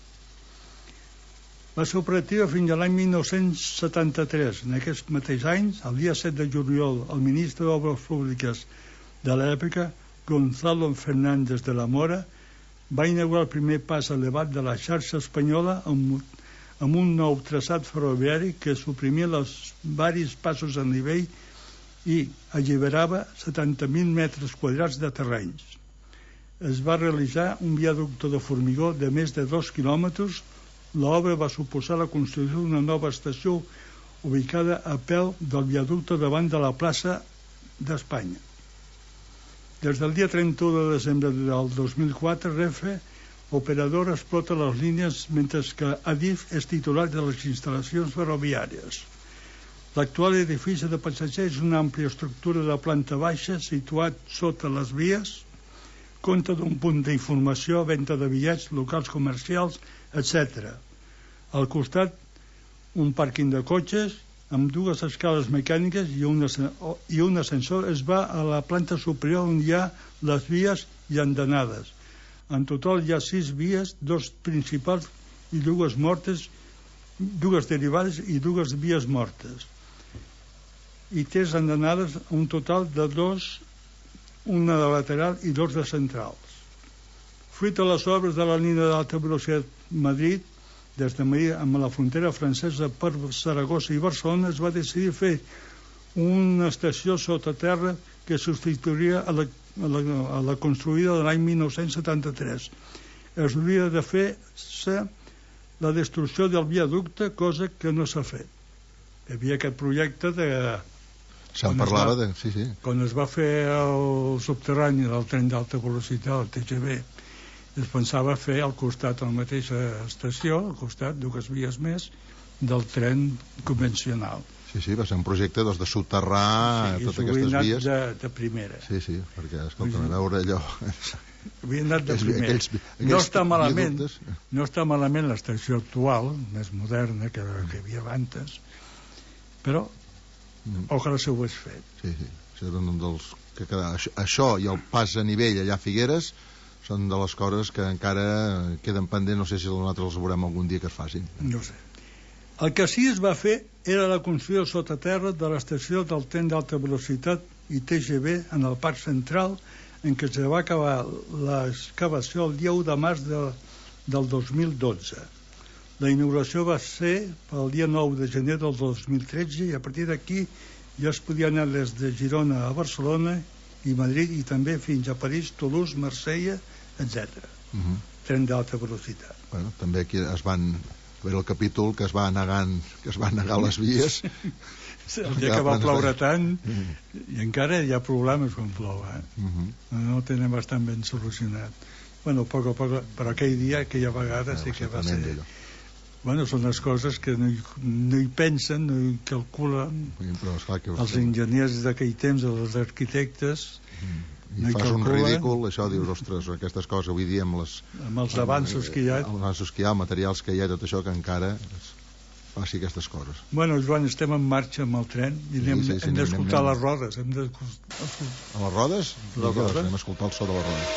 va ser operativa fins a l'any mil nou-cents setanta-tres. En aquests mateix anys, el dia set de juliol, el ministre d'Obres Públiques de l'època, Gonzalo Fernández de la Mora, va inaugurar el primer pas elevat de la xarxa espanyola amb, amb un nou traçat ferroviari que suprimia els varis passos a nivell i alliberava setanta mil metres quadrats de terrenys. Es va realitzar un viaducte de formigó de més de dos quilòmetres. L'obra va suposar la construcció d'una nova estació ubicada a peu del viaducte davant de la plaça d'Espanya. Des del dia trenta-u de desembre del dos mil quatre, Renfe, operadora, explota les línies, mentre que Adif és titular de les instal·lacions ferroviàries. L'actual edifici de passatgers és una àmplia estructura de planta baixa situat sota les vies. Compta d'un punt d'informació, venda de bitllets, locals comercials, etcètera. Al costat, un pàrquing de cotxes amb dues escales mecàniques i un, i un ascensor es va a la planta superior on hi ha les vies i andanades. En total hi ha sis vies, dos principals i dues mortes, dues derivades i dues vies mortes. I tres andanades, un total de dos, una de lateral i dos de centrals. Fruit de les obres de la línia d'alta velocitat Madrid, des de Madrid amb la frontera francesa per Saragossa i Barcelona, es va decidir fer una estació sota terra que substituiria a la, a la, a la construïda de l'any mil nou-cents setanta-tres. Es hauria de fer-se la destrucció del viaducte, cosa que no s'ha fet. Hi havia aquest projecte de... Se'n parlava de... Sí, sí. Quan es va fer el subterrani del tren d'alta velocitat, el T G V, es pensava fer al costat, a la mateixa estació, al costat, dues vies més, del tren convencional. Sí, sí, va ser un projecte doncs, de soterrar sí, totes aquestes vies. De, de primera. Sí, sí, perquè, escolta, a veure allò... Havia anat de primera. Aquells, aquells no està malament, viaductes... no està malament l'estació actual, més moderna que, que hi havia abans, però mm. ojalà s'ho hagués fet. Sí, sí, això, dels, que queda, això, això i el pas a nivell allà a Figueres són de les coses que encara queden pendents, no sé si nosaltres els veurem algun dia que es facin. No sé. El que sí es va fer era la construcció sota terra de l'estació del tren d'alta velocitat i T G V en el Parc Central, en què es va acabar l'excavació el dia u de març de, del dos mil dotze. La inauguració va ser el dia nou de gener del dos mil tretze i a partir d'aquí ja es podia anar des de Girona a Barcelona i Madrid i també fins a París, Toulouse, Marsella, etcètera. Uh-huh. Tren d'alta velocitat. Bueno, també aquí es van... Era el capítol que es va negant, que es van negar les vies. El dia que va ploure tant, i encara hi ha problemes quan plou, eh? Uh-huh. No ho tenen bastant ben solucionat. Bueno, a poc a poc, però aquell dia, aquella vegada, sí que va ser... Bueno, són les coses que no hi, no hi pensen, no hi calculen. Però, esclar, que els enginyers d'aquell temps, els arquitectes... Mm. I no fas calculen. Un ridícul, això dius, ostres, aquestes coses avui dia amb les... Amb els avanços que hi ha. Amb els avanços que hi ha, materials que hi ha, tot això que encara... Es faci aquestes coses. Bueno, Joan, estem en marxa amb el tren i anem, Sí, sí, sí, hem anem, d'escoltar anem. les rodes. Hem d'escoltar... A les rodes? Les Vinga, doncs rodes. anem a escoltar el so de les rodes.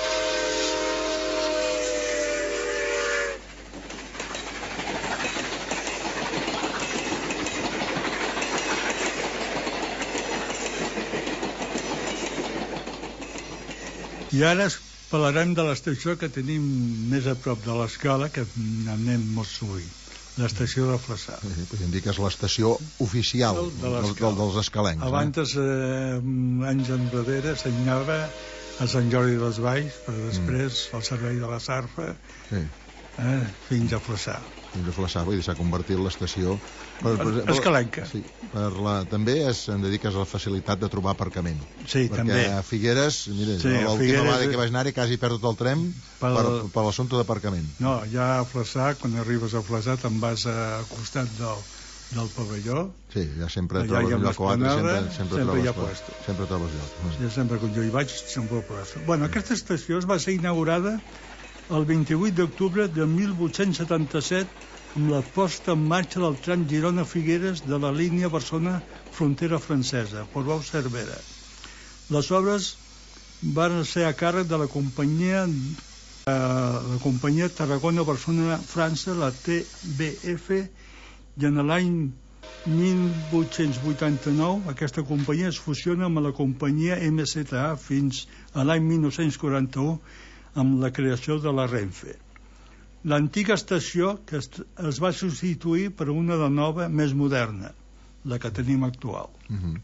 I ara es- parlarem de l'estació que tenim més a prop de l'escala, que anem molt sovint, l'estació de Flaçà. Sí, podríem dir que és l'estació oficial De del, l'escala. del, dels escalencs. Abans, eh, anys enrere, s'anyava a Sant Jordi dels Valls, però després al servei de la Sarfa, Eh? Sí, eh, fins a Flaçà. fins a Flaçà, vull dir, s'ha convertit l'estació... Per, Escalenca. Sí, per la, també es, em dediques a la facilitat de trobar aparcament. Sí, perquè també. a Figueres, mira, Sí, a l'última Figueres- vegada que vaig anar-hi quasi perdo tot el tren Pel- per, per l'assumpte d'aparcament. No, ja a Flaçà, quan arribes a Flaçà, te'n vas al costat del, del pavelló. Sí, ja sempre Allà trobes hi ha un lloc o altre, l'esplanada, sempre, sempre, sempre hi ha trobes, puesto. sempre trobes lloc. Jo sempre, quan jo hi vaig, sempre ho poso. Bueno, aquesta estació es va ser inaugurada el vint-i-vuit d'octubre de mil vuit-cents setanta-set amb la posta en marxa del tram Girona-Figueres de la línia Barcelona-Frontera Francesa, Portbou-Cervera. Les obres van ser a càrrec de la companyia, eh, la companyia Tarragona-Barcelona-França, la T B F, i en l'any mil vuit-cents vuitanta-nou aquesta companyia es fusiona amb la companyia M Z A fins a l'any mil nou-cents quaranta-u amb la creació de la Renfe. L'antiga estació que es, es va substituir per una de nova més moderna, la que tenim actual. Uh -huh.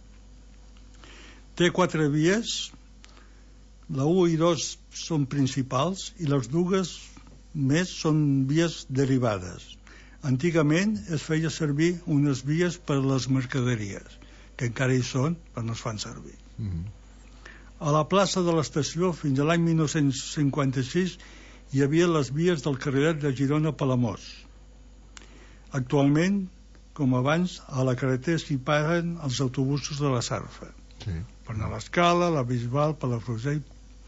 Té quatre vies, la u i dos són principals i les dues més són vies derivades. Antigament es feia servir unes vies per a les mercaderies, que encara hi són, però no es fan servir. Uh -huh. A la plaça de l'estació, fins a l'any mil nou-cents cinquanta-sis, hi havia les vies del carrilet de Girona-Palamós. Actualment, com abans, a la carretera s'hi paren els autobusos de la Sarfa. Sí. Per anar a l'Escala, la Bisbal, Palafrugell,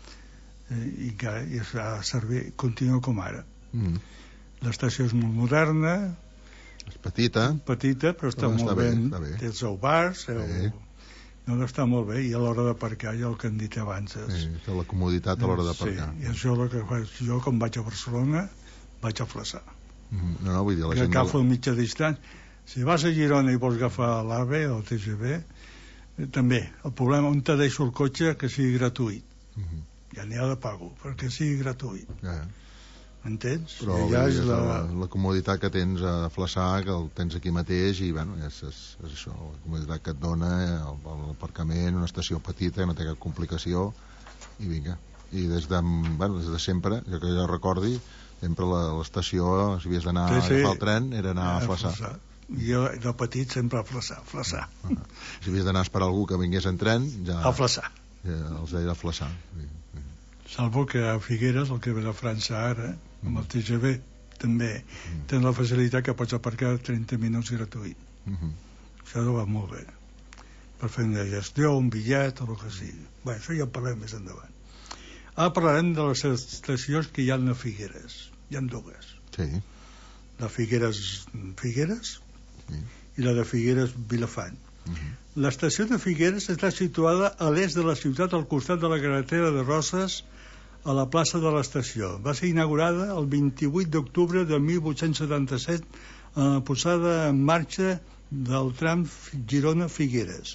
eh, i que i es va servir, continua com ara. Mm. L'estació és molt moderna, és petita, petita però està però molt està bé, ben. està bé. Té el seu bar, seu... Sí. no, no està molt bé, i a l'hora d'aparcar, ja el que hem dit abans és... Sí, té la comoditat a l'hora d'aparcar. Sí, i això el que faig jo, quan vaig a Barcelona, vaig a Flaçà. Mm. No, no, vull dir, la Que gent... agafo a mitja distància. Si vas a Girona i vols agafar l'AVE o el T G V, eh, també, el problema, on te deixo el cotxe que sigui gratuït. Mm -hmm. Ja n'hi ha de pago, perquè sigui gratuït. Ja, ja. Entens? Però I allà és és la... la... La, la comoditat que tens a Flaçà, que el tens aquí mateix, i bueno, és, és, és això, la comoditat que et dona, l'aparcament, una estació petita, que no té cap complicació, i vinga. I des de, bueno, des de sempre, jo que jo recordi, sempre l'estació, si havies d'anar Sí, a sí. agafar el tren, era anar a Flaçà. Flaçà. Jo, de petit, sempre a Flaçà. Flaçà. Uh -huh. Si havies d'anar a esperar algú que vingués en tren, ja... A Flaçà. Ja els deia a Flaçà. Sí. Salvo que a Figueres, el que ve de França ara, amb el T G V, també mm. tens la facilitat que pots aparcar trenta minuts gratuït. Mm -hmm. Això no va molt bé. Per fer una gestió, un bitllet o el que sigui. Bé, això ja en parlem més endavant. Ara parlarem de les estacions que hi ha a Figueres. Hi ha dues. Sí. La Figueres Figueres sí. i la de Figueres Vilafant. Mm -hmm. L'estació de Figueres està situada a l'est de la ciutat, al costat de la carretera de Roses, a la plaça de l'estació. Va ser inaugurada el vint-i-vuit d'octubre de mil vuit-cents setanta-set amb la posada en marxa del tram Girona-Figueres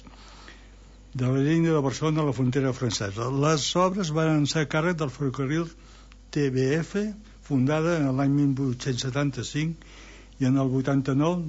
de la línia de Barcelona a la frontera francesa. Les obres van ser a càrrec del ferrocarril T B F, fundada en l'any mil vuit-cents setanta-cinc, i en el vuitanta-nou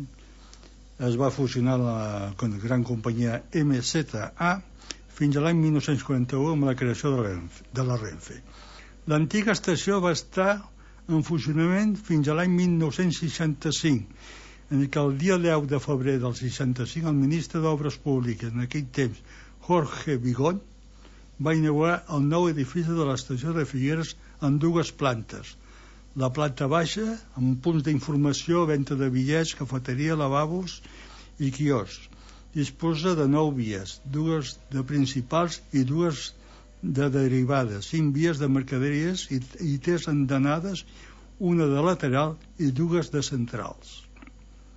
es va fusionar la gran companyia M Z A fins a l'any mil nou-cents quaranta-u amb la creació de la Renfe. De la Renfe. L'antiga estació va estar en funcionament fins a l'any mil nou-cents seixanta-cinc, en què el dia deu de febrer del seixanta-cinc el ministre d'Obres Públiques, en aquell temps, Jorge Vigón, va inaugurar el nou edifici de l'estació de Figueres en dues plantes. La planta baixa, amb punts d'informació, venda de bitllets, cafeteria, lavabos i quioscs. Disposa de nou vies, dues de principals i dues de derivades, cinc vies de mercaderies i, i tres andanades, una de lateral i dues de centrals.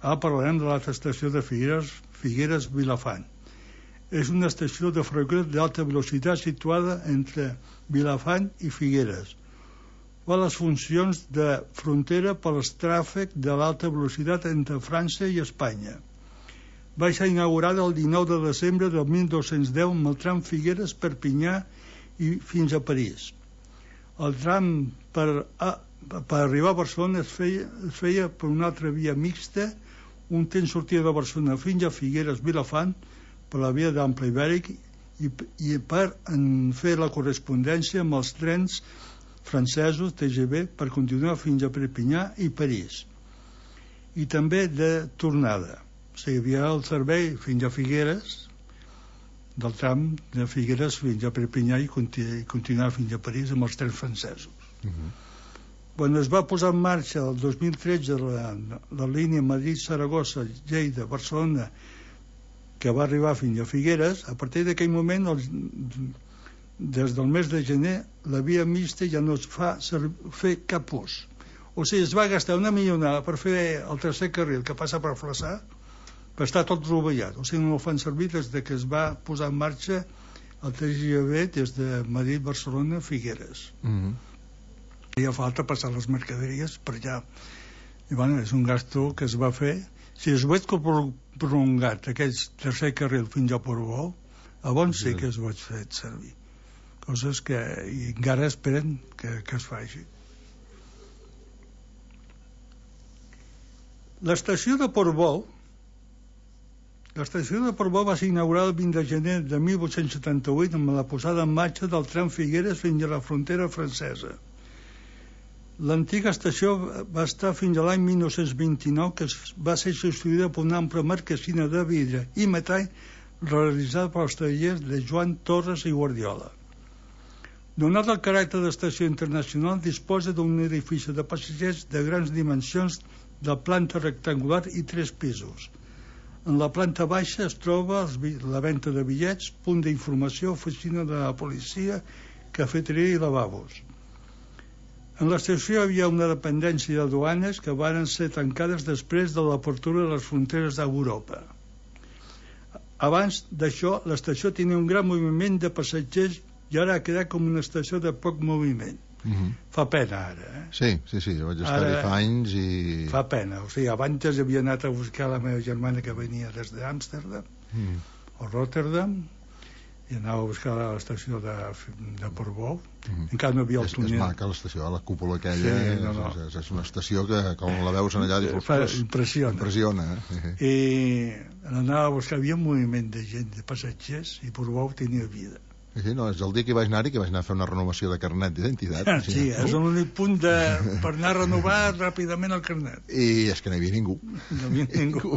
Ara parlarem de l'altra estació de Figueres, Figueres Vilafant. És una estació de ferrocarril d'alta velocitat situada entre Vilafant i Figueres. Fa les funcions de frontera per al tràfic de l'alta velocitat entre França i Espanya. Va ser inaugurada el dinou de desembre del mil dos-cents deu amb el tram Figueres-Perpinyà i fins a París. El tram per, a, per arribar a Barcelona es feia, es feia per una altra via mixta. Un temps sortia de Barcelona fins a Figueres-Vilafant per la via d'Ample Ibèric i, i per en fer la correspondència amb els trens francesos T G V per continuar fins a Perpinyà i París. I també de tornada. O sigui, hi havia el servei fins a Figueres, del tram de Figueres fins a Perpinyà i, continu, i continuar fins a París amb els trens francesos. Uh-huh. Quan es va posar en marxa el dos mil tretze la, la línia Madrid-Saragossa, Lleida-Barcelona, que va arribar fins a Figueres, a partir d'aquell moment, els, des del mes de gener, la via mixta ja no es fa fer cap ús. O sigui, es va gastar una milionada per fer el tercer carril que passa per Flaçà, però està tot rovellat. O sigui, no el fan servir des de que es va posar en marxa el T G V des de Madrid-Barcelona-Figueres. Mm-hmm. Hi ha falta passar les mercaderies per allà. I, bueno, és un gasto que es va fer. Si es veig prolongat aquest tercer carril fins a Portbou, llavors sí que es vaig fer servir. Coses que i encara esperen que, que es faci. L'estació de Portbou L'estació de Portbou va ser inaugurada el vint de gener de mil vuit-cents setanta-vuit amb la posada en marxa del tram Figueres fins a la frontera francesa. L'antiga estació va estar fins a l'any mil nou-cents vint-i-nou, que va ser substituïda per una ampla marquesina de vidre i metall realitzada pels tallers de Joan Torres i Guardiola. Donat el caràcter d'estació internacional, disposa d'un edifici de passatgers de grans dimensions de planta rectangular i tres pisos. En la planta baixa es troba la venda de bitllets, punt d'informació, oficina de la policia, cafeteria i lavabos. En l'estació hi havia una dependència de duanes que varen ser tancades després de l'apertura de les fronteres d'Europa. Abans d'això, l'estació tenia un gran moviment de passatgers i ara ha quedat com una estació de poc moviment. Mm-hmm. Fa pena ara, eh? Sí, sí, sí, jo vaig estar-hi fa anys i... Fa pena, o sigui, abans havia anat a buscar la meva germana que venia des d'Amsterdam mm. o Rotterdam i anava a buscar a l'estació de, de Portbou. Mm. Encara no havia el és, túnel. És maca l'estació, la cúpula aquella, sí, no, no. És, és una estació que quan la veus en allà dius, Fa, impressiona. impressiona eh? I anava a buscar, havia un moviment de gent, de passatgers, i Portbou tenia vida. Sí, no, és el dia que vaig anar-hi que vaig anar a fer una renovació de carnet d'identitat. Ah, sí, és l'únic punt de, per anar a renovar ràpidament el carnet. I és que no hi havia ningú. No hi havia ningú.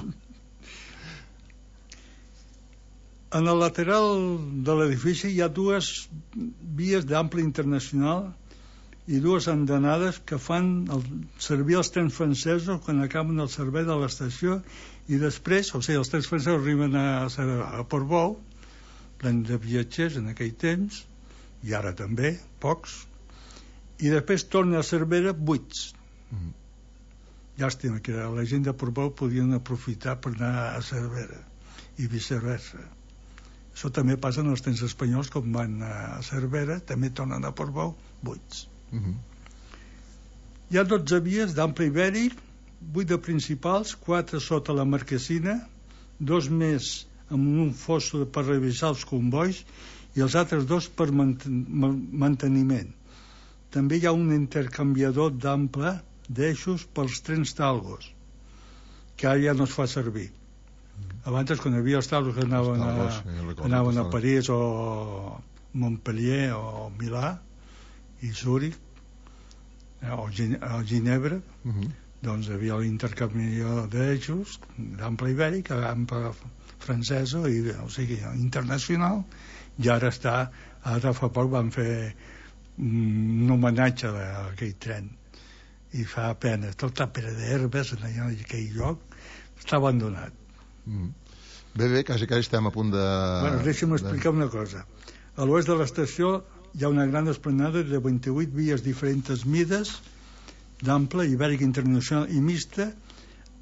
En el lateral de l'edifici hi ha dues vies d'ample internacional i dues andanades que fan el, servir els trens francesos quan acaben el servei de l'estació i després, o sigui, els trens francesos arriben a, a Portbou, plens de viatgers en aquell temps, i ara també, pocs, i després torna a Cervera buits. Mm. Llàstima que la gent de Portbou podien aprofitar per anar a Cervera i viceversa. Això també passa en els trens espanyols, com van a Cervera, també tornen a Portbou buits. Mm-hmm. Hi ha dotze vies d'ample ibèric, vuit de principals, quatre sota la marquesina, dos més amb un fosso per revisar els convois i els altres dos per manteniment. També hi ha un intercanviador d'ample d'eixos pels trens talgos, que ara ja no es fa servir. Abans, quan hi havia els talgos que anaven, talgos, a, sí, anaven a París o Montpellier o Milà i Zúrich o Ginebra, uh-huh. doncs hi havia l'intercanviador d'eixos d'ample ibèric, ample francesa, i, o sigui, internacional, i ara està, ara fa poc van fer un homenatge a aquell tren i fa pena, tot està ple d'herbes en aquell lloc, està abandonat. Mm. Bé, bé, quasi quasi estem a punt de... Bueno, deixa'm explicar de... una cosa. A l'oest de l'estació hi ha una gran esplanada de vint-i-vuit vies diferents mides, d'ample, ibèric internacional i mixta,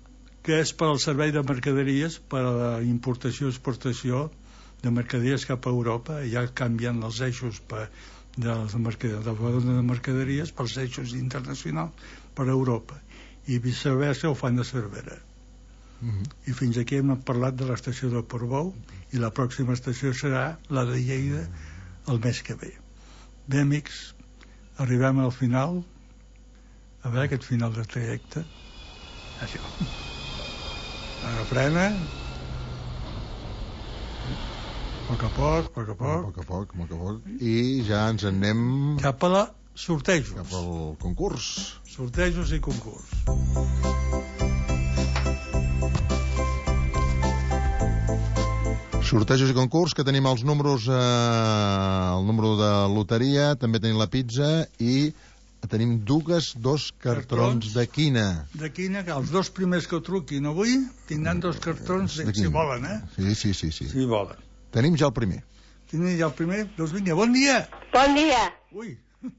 que és per al servei de mercaderies, per a la importació i exportació de mercaderies cap a Europa. Ja canvien els eixos per, de, les mercaderies, de mercaderies pels eixos internacionals per a Europa, i viceversa ho fan de Cervera. Mm-hmm. I fins aquí hem parlat de l'estació de Portbou, i la pròxima estació serà la de Lleida el mes que ve. Bé, amics, arribem al final. A veure aquest final de trajecte. Això. Ara frena. A poc a poc, a poc a poc. A poc a poc, a poc a poc. I ja ens en anem... Cap a la sortejos. Cap al concurs. Sortejos i concurs. Sortejos i concurs, que tenim els números, eh, el número de loteria, també tenim la pizza i tenim dues, dos cartrons, cartrons de quina. De quina, que els dos primers que truquin avui tindran dos cartrons de, de si volen, eh? Sí, sí, sí, sí. Si volen. Tenim ja el primer. Tenim ja el primer? Doncs vinga, bon dia! Bon dia! Ui!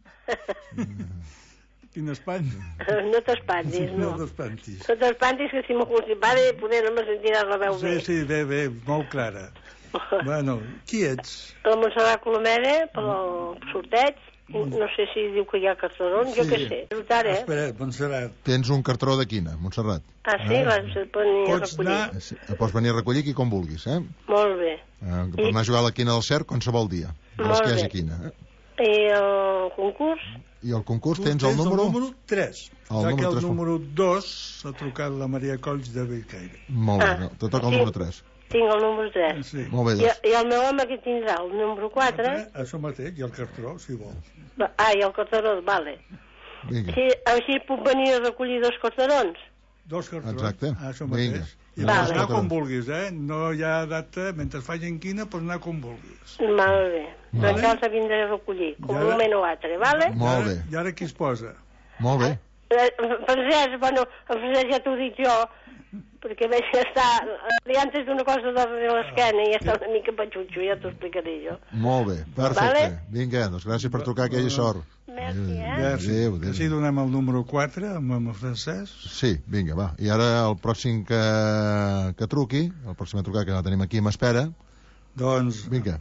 Quin espant! No t'espantis, no. No t'espantis. No t'espantis, que si m'ho constipava poder no me sentirà la veu bé. bé. Sí, sí, bé, bé, molt clara. Bueno, qui ets? La Montserrat Colomera, pel sorteig. No sé si diu que hi ha cartrons, jo què sé. Notar, eh? Espera, Montserrat. Tens un cartró de quina, Montserrat? Ah, sí? Ah. Vas venir a recollir. Anar... Pots venir a recollir aquí com vulguis, eh? Molt bé. Eh, per anar a jugar a la quina del Cerc qualsevol dia. Molt bé. Quina, eh? I el concurs? I el concurs tens el número? El número tres. El ja que el tres... número dos s'ha trucat la Maria Colls de Bellcaire. Molt bé, ah, te toca el sí. número tres. Tinc el número tres. Sí. Molt bé, I, I el meu home que tindrà el número quatre. Això mateix, i el cartró, si vol. Ah, i el cartró, vale. Així, així puc venir a recollir dos cartrons? Dos cartrons. Exacte. Ah, això mateix. Vinga. I vale. Pots anar com vulguis, eh? No hi ha data, mentre facin quina, pots anar com vulguis. Molt bé. Vale. Doncs ja els vindré a recollir, com un moment o altre, vale? Molt bé. I ara qui es posa? Molt bé. Francesc, bueno, el Francesc ja t'ho dic jo, perquè veig que està... Li antes d'una cosa darrere l'esquena i ja està una mica patxutxo, ja t'ho explicaré jo. Molt bé, perfecte. Vale? Vinga, doncs gràcies per trucar, que hi hagi sort. Merci, eh? Adéu, adéu. Així donem el número quatre amb el Francesc. Sí, vinga, va. I ara el pròxim que, que truqui, el pròxim a trucar, que la tenim aquí amb espera. Doncs... Vinga.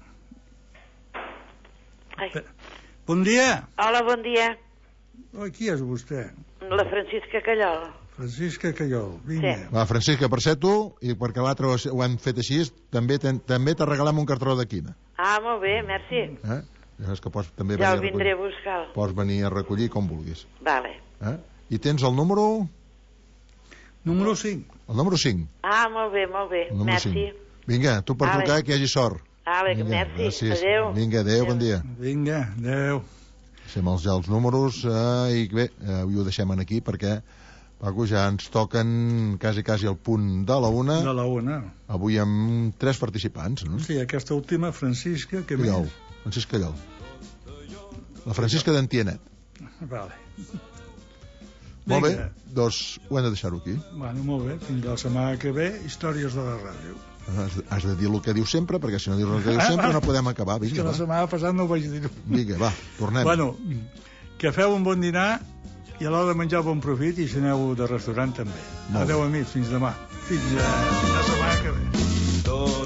Ai. Bon dia. Hola, bon dia. Oh, qui és vostè? La Francisca Callol. Francisca Callol, vinga. Sí. Va, Francisca, per ser tu, i perquè l'altre ho hem fet així, també te, també te regalem un cartró de quina. Ah, molt bé, merci. Eh? Ja saps que pots també ja venir el vindré a buscar. Pots venir a recollir com vulguis. Vale. Eh? I tens el número... Número cinc. El número cinc. Ah, molt bé, molt bé. Merci. cinc. Vinga, tu per vale. Trucar, que hi hagi sort. Vale, Vinga, merci. Gràcies. Adéu. Vinga, adéu, adéu, bon dia. Vinga, adéu. Deixem els, ja els números eh, i bé, eh, ho deixem aquí perquè Paco, ja ens toquen quasi quasi al punt de la una. De la una. Avui amb tres participants, no? Sí, aquesta última, Francisca, que Callol. més? Francisca Callol. La Francisca d'Antienet. Vale. Molt bé, doncs ho hem de deixar-ho aquí. Bueno, molt bé, fins la setmana que ve, històries de la ràdio. Has de, has de dir el que diu sempre, perquè si no dius el que diu sempre no podem acabar. Vinga, és que la setmana passada no ho vaig dir. Vinga, va, tornem. Bueno, que feu un bon dinar i a l'hora de menjar bon profit i si aneu de restaurant també. Adéu, amics, fins demà. Fins a...